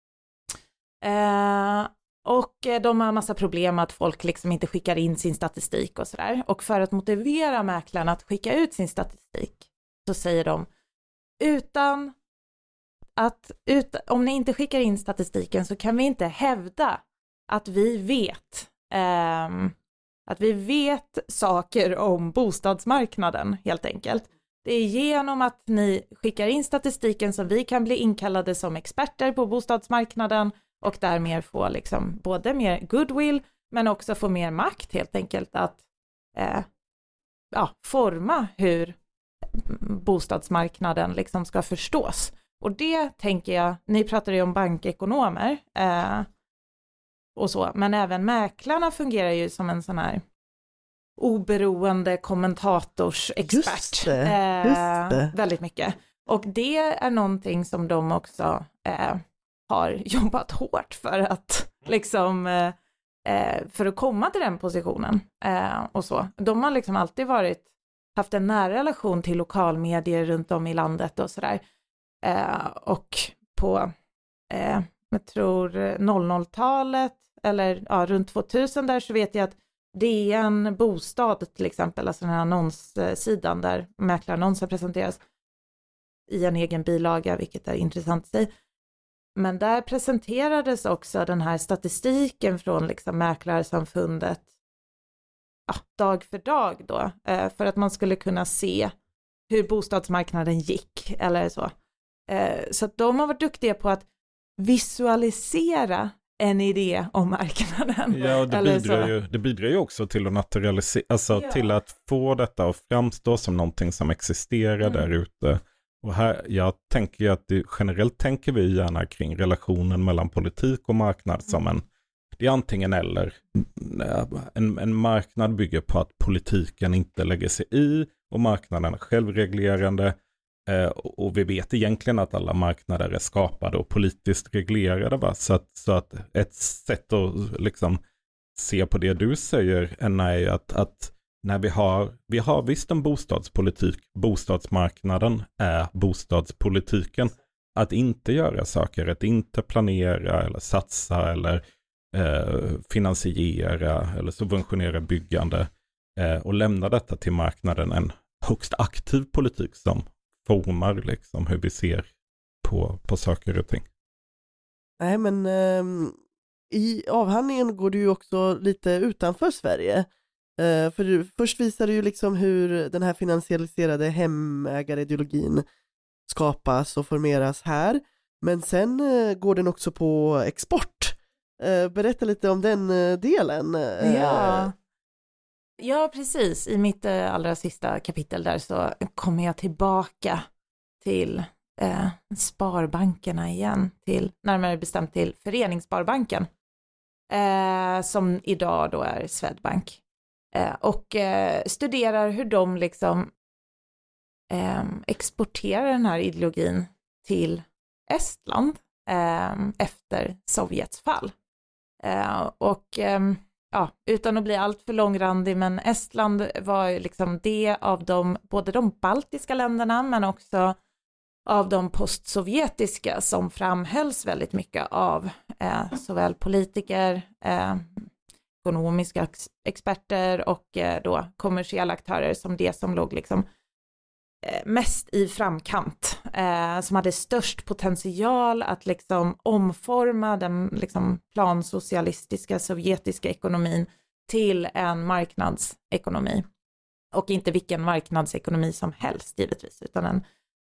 Eh, Och de har en massa problem att folk liksom inte skickar in sin statistik och sådär. Och för att motivera mäklarna att skicka ut sin statistik så säger de utan att ut, om ni inte skickar in statistiken så kan vi inte hävda att vi vet eh, att vi vet saker om bostadsmarknaden helt enkelt. Det är genom att ni skickar in statistiken som vi kan bli inkallade som experter på bostadsmarknaden och därmed få liksom både mer goodwill men också få mer makt helt enkelt att eh, ja, forma hur bostadsmarknaden liksom ska förstås. Och det tänker jag, ni pratar ju om bankekonomer eh, och så, men även mäklarna fungerar ju som en sån här oberoende kommentatorsexpert. Just det, just det. Eh, väldigt mycket. Och det är någonting som de också eh, har jobbat hårt för att liksom eh, för att komma till den positionen eh, och så. De har liksom alltid varit haft en nära relation till lokalmedier runt om i landet och sådär. Eh, och på eh, jag tror noll noll-talet eller ja, runt tvåtusen där så vet jag att D N Bostad till exempel, alltså den här annonssidan där mäklarannonser presenteras i en egen bilaga, vilket är intressant i sig. Men där presenterades också den här statistiken från liksom mäklarsamfundet ja, dag för dag då, eh, för att man skulle kunna se hur bostadsmarknaden gick eller så. Eh, så att de har varit duktiga på att visualisera en idé om marknaden. Ja, och det, eller bidrar så. ju, det bidrar ju också till att naturalisera, alltså Ja. till att få detta att framstå som någonting som existerar Mm. där ute. Och här, jag tänker ju att det, generellt tänker vi gärna kring relationen mellan politik och marknad som en det är antingen eller. En, en marknad bygger på att politiken inte lägger sig i och marknaden är självreglerande. Eh, och vi vet egentligen att alla marknader är skapade och politiskt reglerade. Va? Så, att, så att ett sätt att liksom se på det du säger, Enna, är att, att när vi har, vi har visst en bostadspolitik, bostadsmarknaden är bostadspolitiken. Att inte göra saker, att inte planera eller satsa eller eh, finansiera eller subventionera byggande eh, och lämna detta till marknaden, en högst aktiv politik som formar liksom hur vi ser på, på saker och ting. Nej, men eh, i avhandlingen går du ju också lite utanför Sverige. Eh, för du, först visar du ju liksom hur den här finansialiserade hemägarideologin skapas och formeras här. Men sen eh, går den också på export. Eh, berätta lite om den eh, delen. Eh, ja. ja, precis. I mitt eh, allra sista kapitel där så kommer jag tillbaka till eh, sparbankerna igen. Till, närmare bestämt till Föreningssparbanken. Eh, som idag då är Swedbank. Eh, och eh, studerar hur de liksom eh, exporterar den här ideologin till Estland eh, efter Sovjets fall. Eh, och eh, ja, utan att bli allt för långrandig, men Estland var ju liksom det av de, både de baltiska länderna men också av de postsovjetiska som framhölls väldigt mycket av eh, såväl politiker, eh, ekonomiska ex- experter och eh, då kommersiella aktörer som det som låg liksom eh, mest i framkant, eh, som hade störst potential att liksom omforma den liksom plansocialistiska sovjetiska ekonomin till en marknadsekonomi. Och inte vilken marknadsekonomi som helst givetvis, utan en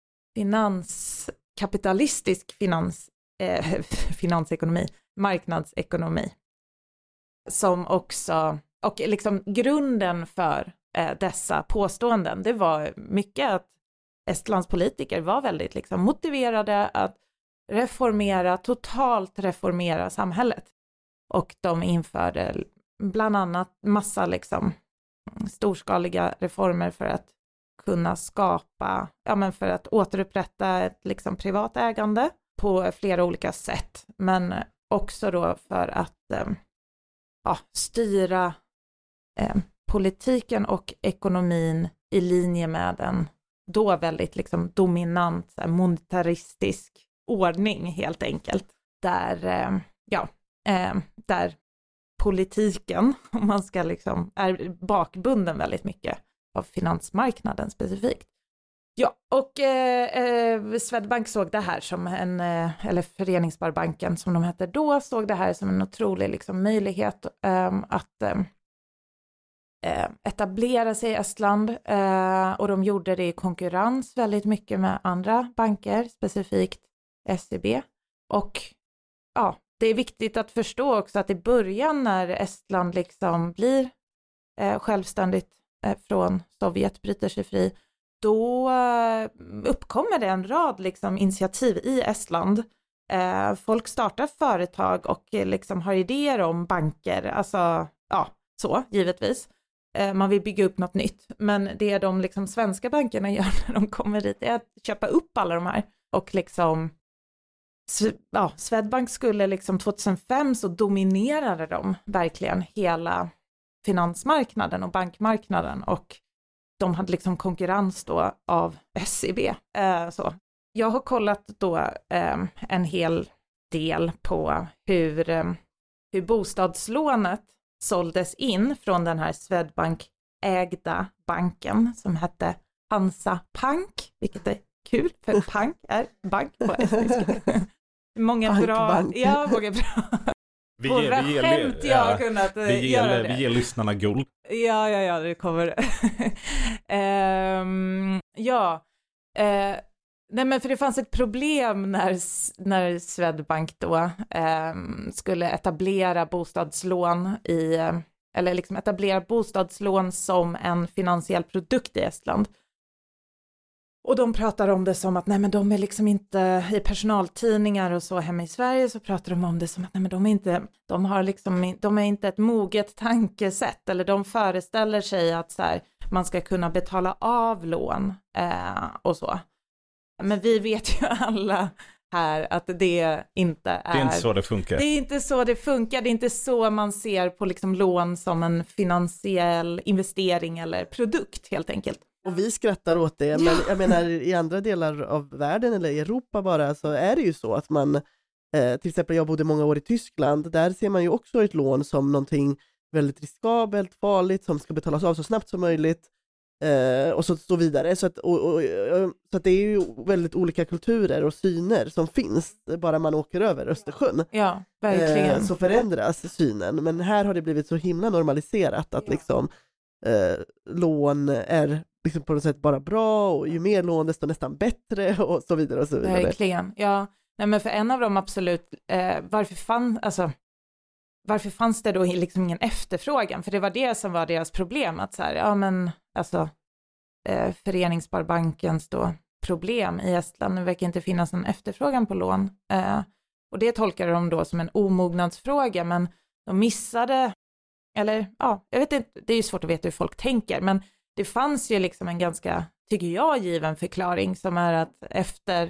finanskapitalistisk finans, eh, finansekonomi, marknadsekonomi. Som också, och liksom grunden för eh, dessa påståenden, det var mycket att Estlands politiker var väldigt liksom motiverade att reformera, totalt reformera samhället. Och de införde bland annat massa liksom storskaliga reformer för att kunna skapa, ja men för att återupprätta ett liksom privat ägande på flera olika sätt. Men också då för att eh, ja, styra eh, politiken och ekonomin i linje med en då väldigt liksom dominant så här, monetaristisk ordning helt enkelt. Där, eh, ja, eh, där politiken, om man ska liksom, är bakbunden väldigt mycket av finansmarknaden specifikt. Ja, och eh, eh, Swedbank såg det här som en, eh, eller Föreningssparbanken som de hette då, såg det här som en otrolig liksom, möjlighet eh, att eh, etablera sig i Estland. Eh, och de gjorde det i konkurrens väldigt mycket med andra banker, specifikt S E B. Och ja, det är viktigt att förstå också att i början när Estland liksom blir eh, självständigt eh, från Sovjet, bryter sig fri, då uppkommer det en rad liksom, initiativ i Estland. Eh, folk startar företag och liksom, har idéer om banker. Alltså, ja, så givetvis. Eh, man vill bygga upp något nytt. Men det de liksom, svenska bankerna gör när de kommer dit är att köpa upp alla de här. Och liksom, ja, Swedbank skulle liksom tjugohundrafem så dominerade de verkligen hela finansmarknaden och bankmarknaden. Och de hade liksom konkurrens då av S E B. Eh, så. Jag har kollat då eh, en hel del på hur, eh, hur bostadslånet såldes in från den här Swedbank-ägda banken som hette Hansa Pank, vilket är kul för Pank är bank på estniska. Många bra, ja, många bra. Vi Våra ger, vi ger, skämt jag har ja, kunnat vi ger, göra det. Vi ger lyssnarna guld. Ja, ja, ja, det kommer. um, ja. Uh, nej, men för det fanns ett problem när, när Swedbank då um, skulle etablera bostadslån i, eller liksom etablera bostadslån som en finansiell produkt i Estland. Och de pratar om det som att nej men de är liksom inte i personaltidningar och så hemma i Sverige så pratar de om det som att nej men de är inte, de har liksom, de är inte ett moget tankesätt eller de föreställer sig att så här, man ska kunna betala av lån eh, och så. Men vi vet ju alla här att det inte är... Det är inte så det funkar. Det är inte så det funkar. Det är inte så man ser på liksom lån som en finansiell investering eller produkt helt enkelt. Och vi skrattar åt det, men jag menar i andra delar av världen eller i Europa bara så är det ju så att man, eh, till exempel jag bodde många år i Tyskland, där ser man ju också ett lån som någonting väldigt riskabelt, farligt, som ska betalas av så snabbt som möjligt eh, och så, så vidare. Så att, och, och, så att det är ju väldigt olika kulturer och syner som finns, bara man åker över Östersjön. Ja, verkligen. Eh, så förändras synen, men här har det blivit så himla normaliserat att liksom eh, lån är liksom på något sätt bara bra och ju mer lån desto nästan bättre och så vidare och så vidare. Verkligen, ja. Nej, men för en av dem absolut, eh, varför, fann, alltså, varför fanns det då liksom ingen efterfrågan? För det var det som var deras problem, att så här, ja men alltså eh, Föreningssparbankens då problem i Estland, det verkar inte finnas någon efterfrågan på lån. Eh, och det tolkade de då som en omognadsfråga, men de missade, eller ja, jag vet inte, det är ju svårt att veta hur folk tänker, men det fanns ju liksom en ganska, tycker jag, given förklaring som är att efter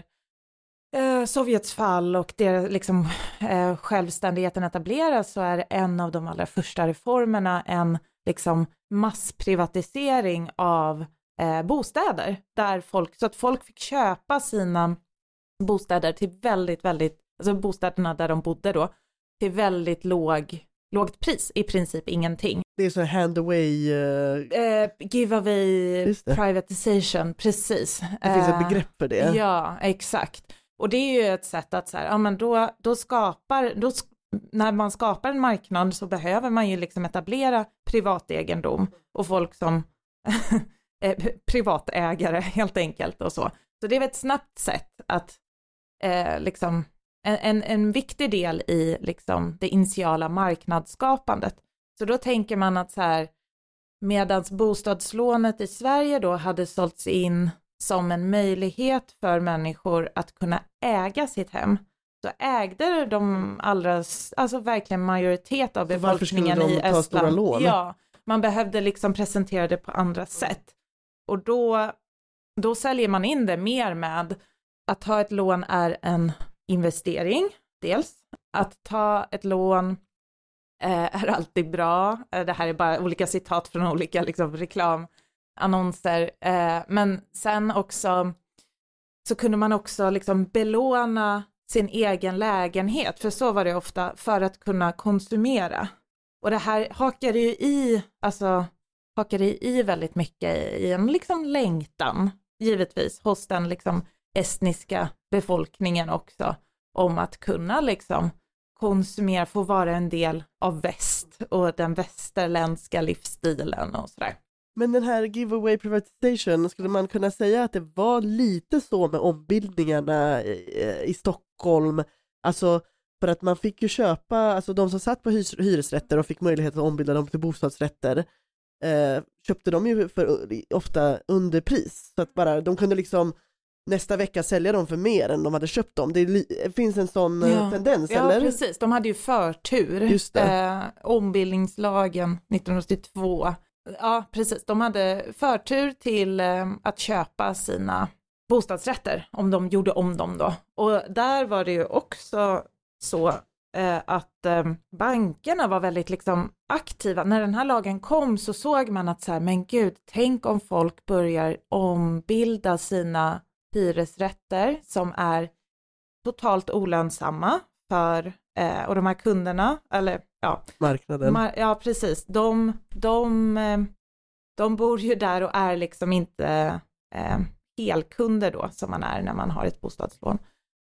eh, Sovjets fall och det liksom eh, självständigheten etableras så är en av de allra första reformerna en liksom massprivatisering av eh, bostäder där folk, så att folk fick köpa sina bostäder till väldigt, väldigt, alltså bostäderna där de bodde då, till väldigt låg lågt pris, i princip ingenting. Det är så hand away... Uh... Eh, giveaway privatization, precis. Det finns ett begrepp för det. Ja, exakt. Och det är ju ett sätt att så här, ja men då, då skapar, då, när man skapar en marknad så behöver man ju liksom etablera privategendom och folk som privatägare helt enkelt och så. Så det är ett snabbt sätt att eh, liksom En, en, en viktig del i liksom det initiala marknadsskapandet. Så då tänker man att så här, medans bostadslånet i Sverige då hade sålts in som en möjlighet för människor att kunna äga sitt hem, så ägde de allra, alltså verkligen majoritet av befolkningen i Estland. Ja, man behövde liksom presentera det på andra sätt. Och då, då säljer man in det mer med att ta ett lån är en investering, dels. Att ta ett lån eh, är alltid bra. Eh, det här är bara olika citat från olika liksom, reklamannonser. Eh, men sen också så kunde man också liksom belåna sin egen lägenhet. För så var det ofta, för att kunna konsumera. Och det här hakade ju i, alltså hakade i väldigt mycket i en liksom längtan, givetvis, hos den liksom estniska befolkningen också, om att kunna liksom konsumera, få vara en del av väst och den västerländska livsstilen och sådär. Men den här giveaway privatization, skulle man kunna säga att det var lite så med ombildningarna i, i Stockholm, alltså för att man fick ju köpa, alltså de som satt på hyres, hyresrätter och fick möjlighet att ombilda dem till bostadsrätter eh, köpte de ju för ofta underpris, så att bara de kunde liksom nästa vecka sälja dem för mer än de hade köpt dem. Det li- finns en sån ja. tendens, ja, eller? Ja, precis. De hade ju förtur. Just det. Eh, ombildningslagen nittonhundraåttiotvå. Ja, precis. De hade förtur till eh, att köpa sina bostadsrätter om de gjorde om dem då. Och där var det ju också så eh, att eh, bankerna var väldigt liksom aktiva. När den här lagen kom så såg man att så här, men gud, tänk om folk börjar ombilda sina hyresrätter som är totalt olönsamma för eh, och de här kunderna, eller ja, marknaden. Mar- ja, precis. De, de, eh, de bor ju där och är liksom inte eh, helkunder då, som man är när man har ett bostadslån.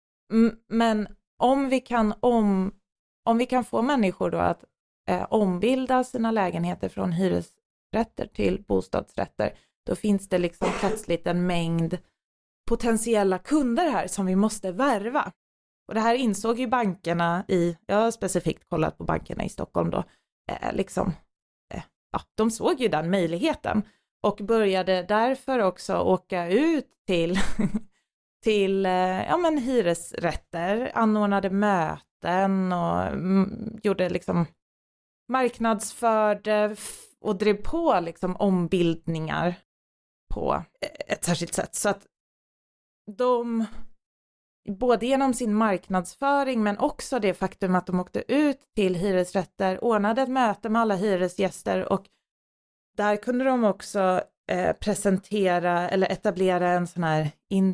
M- men om vi kan om, om vi kan få människor då att eh, ombilda sina lägenheter från hyresrätter till bostadsrätter, då finns det liksom plötsligt en mängd potentiella kunder här som vi måste värva. Och det här insåg ju bankerna i, jag har specifikt kollat på bankerna i Stockholm då, eh, liksom, eh, ja, de såg ju den möjligheten. och började därför också åka ut till, till ja, men hyresrätter, anordnade möten och mm, gjorde liksom marknadsförde och drev på liksom ombildningar på ett särskilt sätt. Så att de, både genom sin marknadsföring men också det faktum att de åkte ut till hyresrätter, ordnade ett möte med alla hyresgäster och där kunde de också eh, presentera eller etablera en sån här in,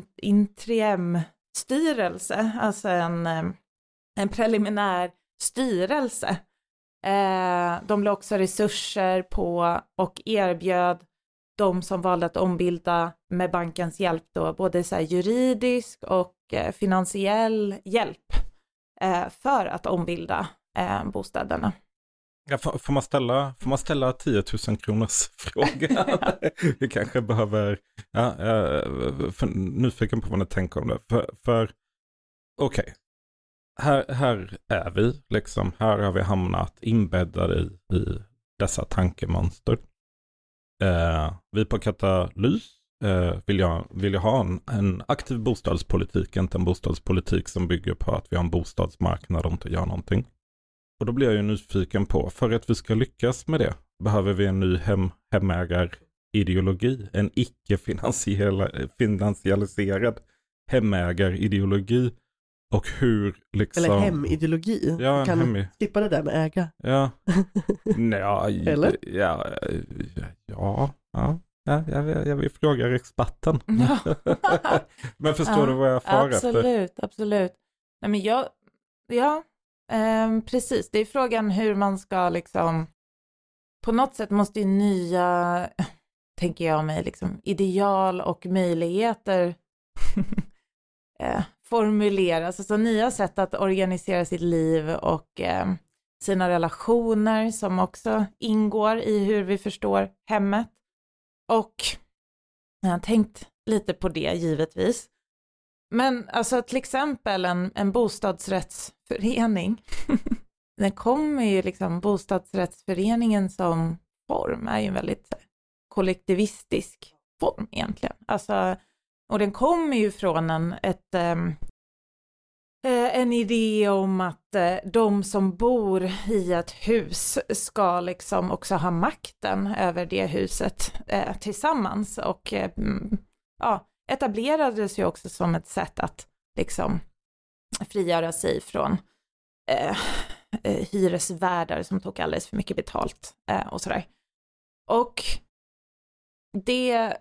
interimstyrelse, alltså en, en preliminär styrelse. Eh, de la också resurser på och erbjöd de som valde att ombilda med bankens hjälp då, både så här juridisk och eh, finansiell hjälp eh, för att ombilda eh, bostäderna. Ja, får, får, man ställa, får man ställa tio tusen kronors fråga? Vi kanske behöver, ja, för, nyfiken på vad ni tänker om det. För, för okej, okay. här, här är vi, liksom, här har vi hamnat inbäddade i, i dessa tankemönster. Eh, vi på Katalys eh, vill, jag, vill jag ha en, en aktiv bostadspolitik, inte en bostadspolitik som bygger på att vi har en bostadsmarknad och inte gör någonting. Och då blir jag ju nyfiken på, för att vi ska lyckas med det, behöver vi en ny hem, hemägarideologi, en icke-finansialiserad hemägarideologi. Och hur liksom... Eller hemideologi. Ja, kan hem... slippa det där med äga. Ja. ja, Eller? Ja, ja, ja, ja jag, jag vill fråga experten. Ja. Men förstår ja, du vad jag far efter? Absolut, absolut. Nej, men jag, ja, eh, precis. Det är frågan hur man ska liksom, på något sätt måste ju nya, tänker jag mig, liksom, ideal och möjligheter eh, formuleras. Alltså nya sätt att organisera sitt liv och eh, sina relationer som också ingår i hur vi förstår hemmet. Och jag har tänkt lite på det givetvis. Men alltså till exempel en, en bostadsrättsförening. Den kommer ju liksom, bostadsrättsföreningen som form är ju en väldigt kollektivistisk form egentligen. Alltså, och den kommer ju från en, ett, ähm, en idé om att äh, de som bor i ett hus ska liksom också ha makten över det huset äh, tillsammans. Och äh, ja, etablerades ju också som ett sätt att liksom frigöra sig från äh, hyresvärdar som tog alldeles för mycket betalt äh, och sådär. Och det,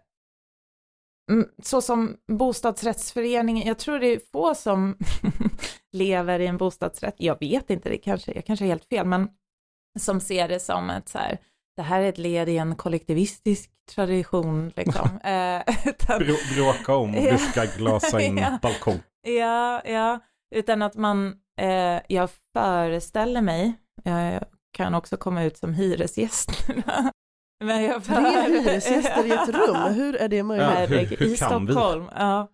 så som bostadsrättsföreningen, jag tror det är få som lever i en bostadsrätt, jag vet inte, det kanske, jag kanske är helt fel, men som ser det som ett så här, det här är ett led i en kollektivistisk tradition liksom. utan, Bråka om och vi ska glasa in ja, balkong. Ja, ja, utan att man, eh, jag föreställer mig, jag kan också komma ut som hyresgäst. Men jag för... Tre hyresgäster i ett rum, hur är det möjligt? Ja, hur, hur I Stockholm, vi? Ja.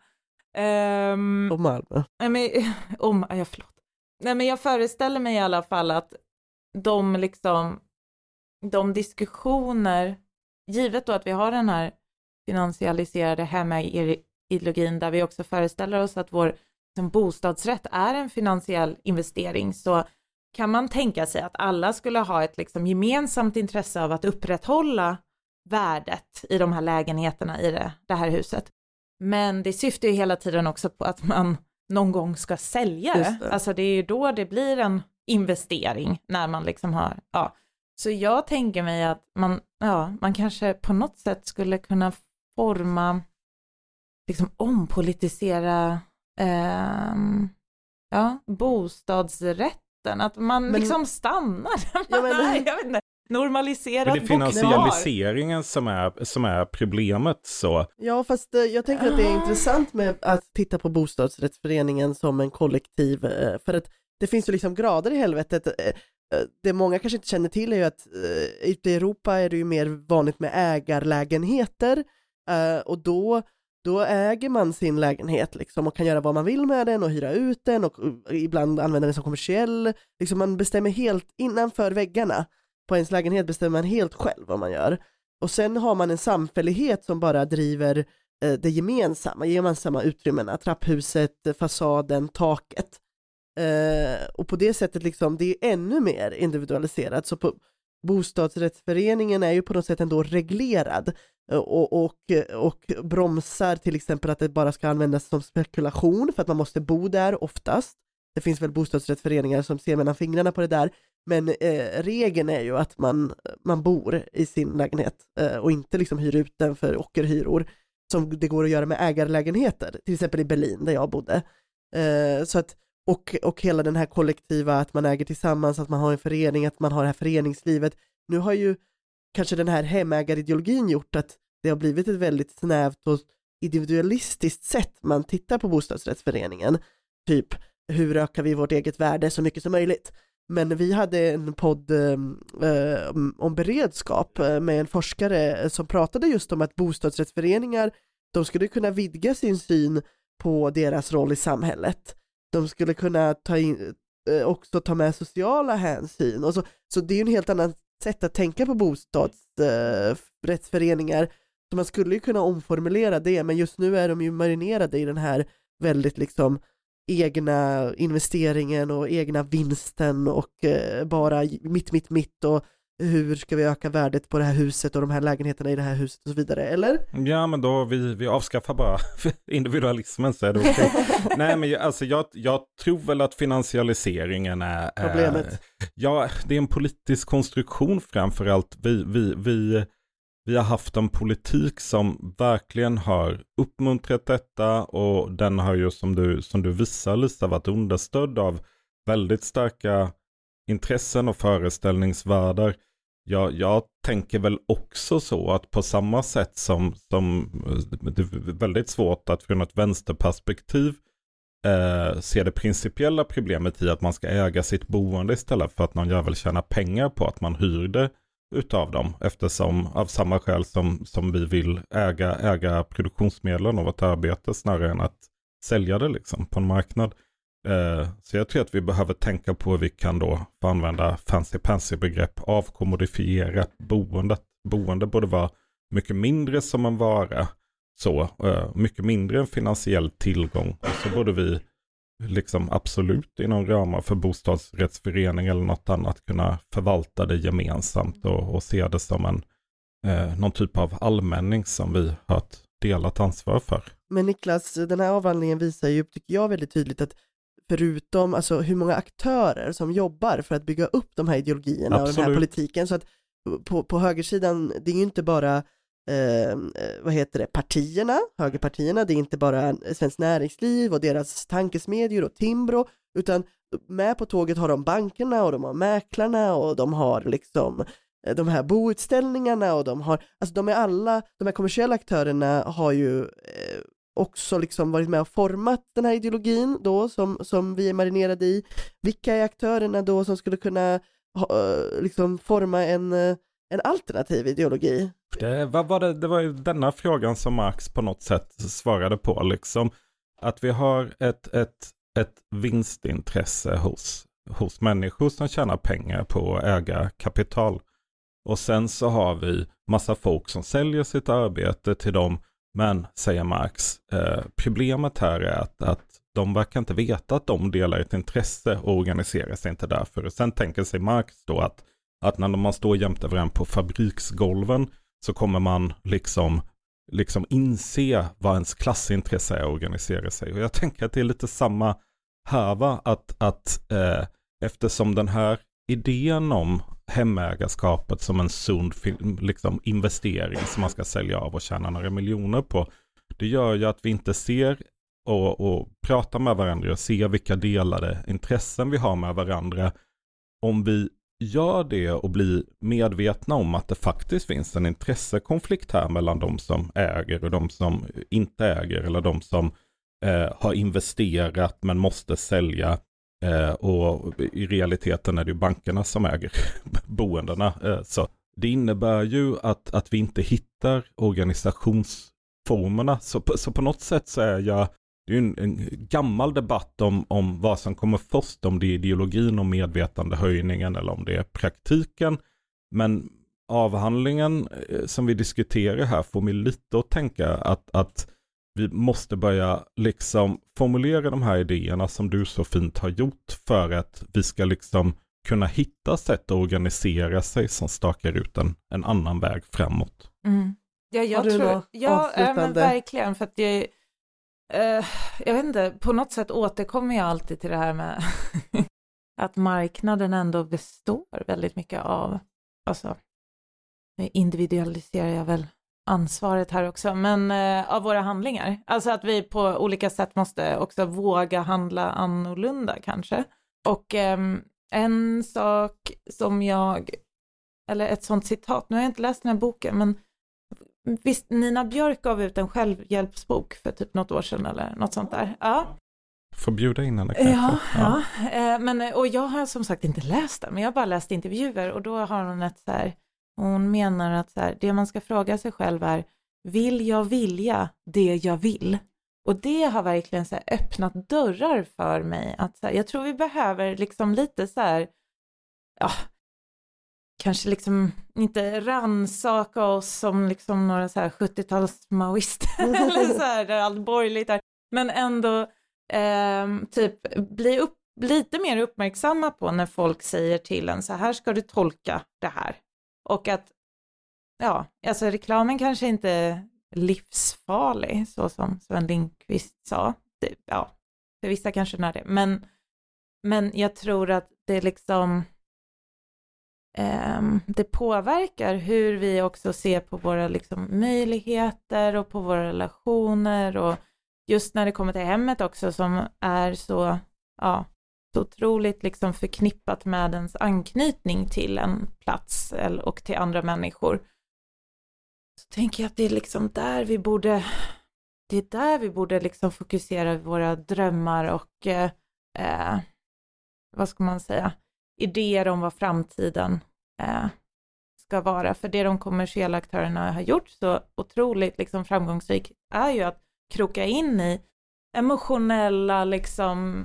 Um, och Malmö. Nej, men, om, ja, förlåt. Nej, men jag föreställer mig i alla fall att de liksom, de diskussioner, givet då att vi har den här finansialiserade hemmaideologin där vi också föreställer oss att vår liksom, bostadsrätt är en finansiell investering, så kan man tänka sig att alla skulle ha ett liksom gemensamt intresse av att upprätthålla värdet i de här lägenheterna i det, det här huset. Men det syftar ju hela tiden också på att man någon gång ska sälja det. det. Alltså det är ju då det blir en investering när man liksom har, ja. Så jag tänker mig att man, ja, man kanske på något sätt skulle kunna forma, liksom ompolitisera eh, ja, bostadsrätt. Att man men, liksom stannar. Ja, men, jag vet inte, normaliserat. Men det är finansialiseringen som är, som är problemet. Så. Ja, fast jag tänker att det är intressant med att titta på bostadsrättsföreningen som en kollektiv. För att det finns ju liksom grader i helvetet. Det många kanske inte känner till är ju att ute i Europa är det ju mer vanligt med ägarlägenheter. Och då Då äger man sin lägenhet liksom och kan göra vad man vill med den och hyra ut den och ibland använda den som kommersiell. Liksom man bestämmer helt innanför väggarna på ens lägenhet, bestämmer man helt själv vad man gör. och sen har man en samfällighet som bara driver eh, det gemensamma, gemensamma utrymmena, trapphuset, fasaden, taket. Eh, och på det sättet liksom, det är ännu mer individualiserat. Så på bostadsrättsföreningen är ju på något sätt ändå reglerad och, och, och bromsar till exempel att det bara ska användas som spekulation för att man måste bo där oftast. Det finns väl bostadsrättsföreningar som ser mellan fingrarna på det där, men eh, regeln är ju att man, man bor i sin lägenhet eh, och inte liksom hyr ut den för ockerhyror som det går att göra med ägarlägenheter, till exempel i Berlin där jag bodde. Eh, så att Och, och hela den här kollektiva, att man äger tillsammans, att man har en förening, att man har det här föreningslivet. Nu har ju kanske den här hemägarideologin gjort att det har blivit ett väldigt snävt och individualistiskt sätt man tittar på bostadsrättsföreningen. Typ, hur ökar vi vårt eget värde så mycket som möjligt? Men vi hade en podd eh, om beredskap med en forskare som pratade just om att bostadsrättsföreningar, de skulle kunna vidga sin syn på deras roll i samhället. De skulle kunna ta in, också ta med sociala hänsyn. Och så, så det är ju en helt annan sätt att tänka på bostadsrättsföreningar. Så man skulle ju kunna omformulera det, men just nu är de ju marinerade i den här väldigt liksom egna investeringen och egna vinsten och eh, bara mitt, mitt, mitt och hur ska vi öka värdet på det här huset och de här lägenheterna i det här huset och så vidare, eller? Ja, men då vi, vi avskaffar bara individualismen, så är det okej. Nej, men alltså jag, jag tror väl att finansialiseringen är... Problemet. Är, ja, det är en politisk konstruktion framförallt. Vi, vi, vi, vi har haft en politik som verkligen har uppmuntrat detta, och den har ju, som du, som du visar, Lisa, varit understödd av väldigt starka intressen och föreställningsvärldar. Jag, jag tänker väl också så att på samma sätt som, som det är väldigt svårt att från ett vänsterperspektiv eh, se det principiella problemet i att man ska äga sitt boende istället för att någon jävel tjänar pengar på att man hyr det utav dem, eftersom av samma skäl som, som vi vill äga, äga produktionsmedlen av vårt arbete snarare än att sälja det liksom på en marknad. Uh, så jag tror att vi behöver tänka på hur vi kan då få använda fancy-pansy begrepp avkommodifiera boendet. Boende borde vara mycket mindre som en vara, så uh, mycket mindre en finansiell tillgång. Och så borde vi liksom absolut inom ramar för bostadsrättsförening eller något annat kunna förvalta det gemensamt och, och se det som en uh, någon typ av allmänning som vi har ett delat ansvar för. Men Niklas, den här avhandlingen visar ju, tycker jag, väldigt tydligt att förutom alltså, hur många aktörer som jobbar för att bygga upp de här ideologierna Absolut. Och den här politiken, så att på, på högersidan, det är ju inte bara eh, vad heter det, partierna, högerpartierna, det är inte bara Svenskt Näringsliv och deras tankesmedjor och Timbro, utan med på tåget har de bankerna och de har mäklarna och de har liksom de här boutställningarna och de har, alltså de är alla, de här kommersiella aktörerna har ju eh, också liksom varit med och format den här ideologin då som, som vi är marinerade i. Vilka är aktörerna då som skulle kunna ha, liksom forma en, en alternativ ideologi? Det var, var det, det var ju denna frågan som Marx på något sätt svarade på, liksom att vi har ett, ett, ett vinstintresse hos, hos människor som tjänar pengar på att äga kapital. Och sen så har vi massa folk som säljer sitt arbete till dem. Men, säger Marx, eh, problemet här är att, att de verkar inte veta att de delar ett intresse och organiserar sig inte därför. Och sen tänker sig Marx då att, att när man står jämte varandra på fabriksgolven så kommer man liksom, liksom inse vad ens klassintresse är att organisera sig. Och jag tänker att det är lite samma här, va? Att, att eh, eftersom den här idén om hemägarskapet som en sund liksom, investering som man ska sälja av och tjäna några miljoner på, det gör ju att vi inte ser och, och pratar med varandra och ser vilka delade intressen vi har med varandra. Om vi gör det och blir medvetna om att det faktiskt finns en intressekonflikt här mellan de som äger och de som inte äger, eller de som eh, har investerat men måste sälja. Eh, och i realiteten är det ju bankerna som äger boendena. Eh, så det innebär ju att, att vi inte hittar organisationsformerna. Så på, så på något sätt så är jag, det är ju en, en gammal debatt om, om vad som kommer först, om det är ideologin och medvetandehöjningen eller om det är praktiken. Men avhandlingen eh, som vi diskuterar här får mig lite att tänka att, att vi måste börja liksom formulera de här idéerna som du så fint har gjort för att vi ska liksom kunna hitta sätt att organisera sig som stakar ut en, en annan väg framåt. Mm. Ja, jag tror, ja, äh, men verkligen, för att jag, äh, jag vet inte, på något sätt återkommer jag alltid till det här med att marknaden ändå består väldigt mycket av, alltså, nu individualiserar jag väl ansvaret här också, men äh, av våra handlingar. Alltså att vi på olika sätt måste också våga handla annorlunda kanske. Och ähm, en sak som jag, eller ett sånt citat, nu har jag inte läst den här boken, men visst, Nina Björk gav ut en självhjälpsbok för typ något år sedan eller något sånt där. Ja. Får bjuda in henne kanske. Ja, ja. ja. Men, och jag har som sagt inte läst den, men jag har bara läst intervjuer och då har hon ett så här, hon menar att så här, det man ska fråga sig själv är, vill jag vilja det jag vill? Och det har verkligen så här öppnat dörrar för mig. Att så här, jag tror vi behöver liksom lite så här, ja, kanske liksom inte rannsaka oss som liksom några så här sjuttio-tals-maoister eller så här, allt borgerligt där. Men ändå eh, typ bli upp, lite mer uppmärksamma på när folk säger till en så här ska du tolka det här. Och att, ja, alltså reklamen kanske inte är livsfarlig så som Sven Lindqvist sa. Det, ja, för vissa kanske när det. Men, men jag tror att det liksom Um, det påverkar hur vi också ser på våra liksom, möjligheter och på våra relationer och just när det kommer till hemmet också som är så, ja, så otroligt liksom, förknippat med ens anknytning till en plats och till andra människor. Så tänker jag att det är liksom där vi borde det är där vi borde liksom fokusera våra drömmar och eh, eh, vad ska man säga, idéer om vad framtiden eh, ska vara. För det de kommersiella aktörerna har gjort så otroligt liksom framgångsrikt är ju att kroka in i emotionella liksom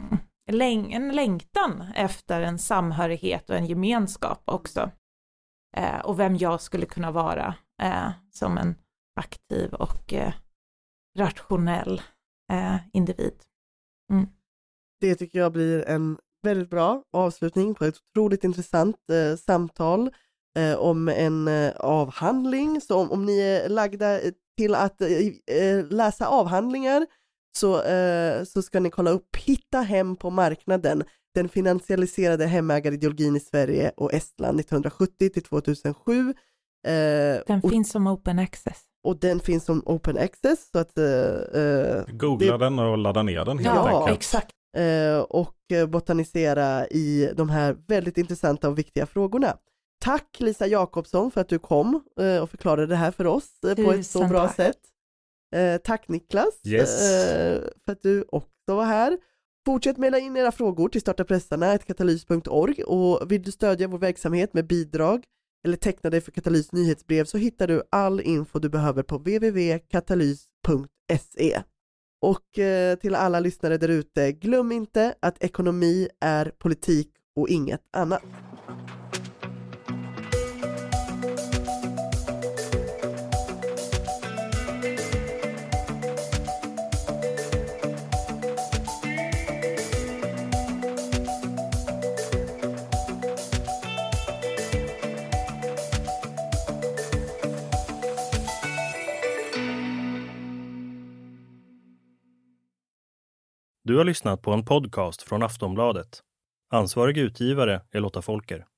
läng- en längtan efter en samhörighet och en gemenskap också. Eh, och vem jag skulle kunna vara eh, som en aktiv och eh, rationell eh, individ. Mm. Det tycker jag blir en väldigt bra avslutning på ett otroligt intressant eh, samtal eh, om en eh, avhandling. Så om, om ni är lagda till att eh, läsa avhandlingar så, eh, så ska ni kolla upp Hitta hem på marknaden. Den finansialiserade hemägarideologin i Sverige och Estland nittonhundrasjuttio till tvåtusensju. Eh, den och, finns som open access. Och den finns som open access. Så att, eh, Googla det, den och ladda ner den helt ja, enkelt. Exakt. Eh, och botanisera i de här väldigt intressanta och viktiga frågorna. Tack Lisa Jakobsson för att du kom eh, och förklarade det här för oss eh, på ett så bra tack. sätt. Eh, tack Niklas yes. eh, för att du också var här. Fortsätt mejla in era frågor till startapressarna at katalys punkt org och vill du stödja vår verksamhet med bidrag eller teckna dig för Katalys nyhetsbrev så hittar du all info du behöver på w w w punkt katalys punkt se. Och eh, till alla lyssnare där ute, glöm inte att ekonomi är politik och inget annat. Du har lyssnat på en podcast från Aftonbladet. Ansvarig utgivare är Lotta Folker.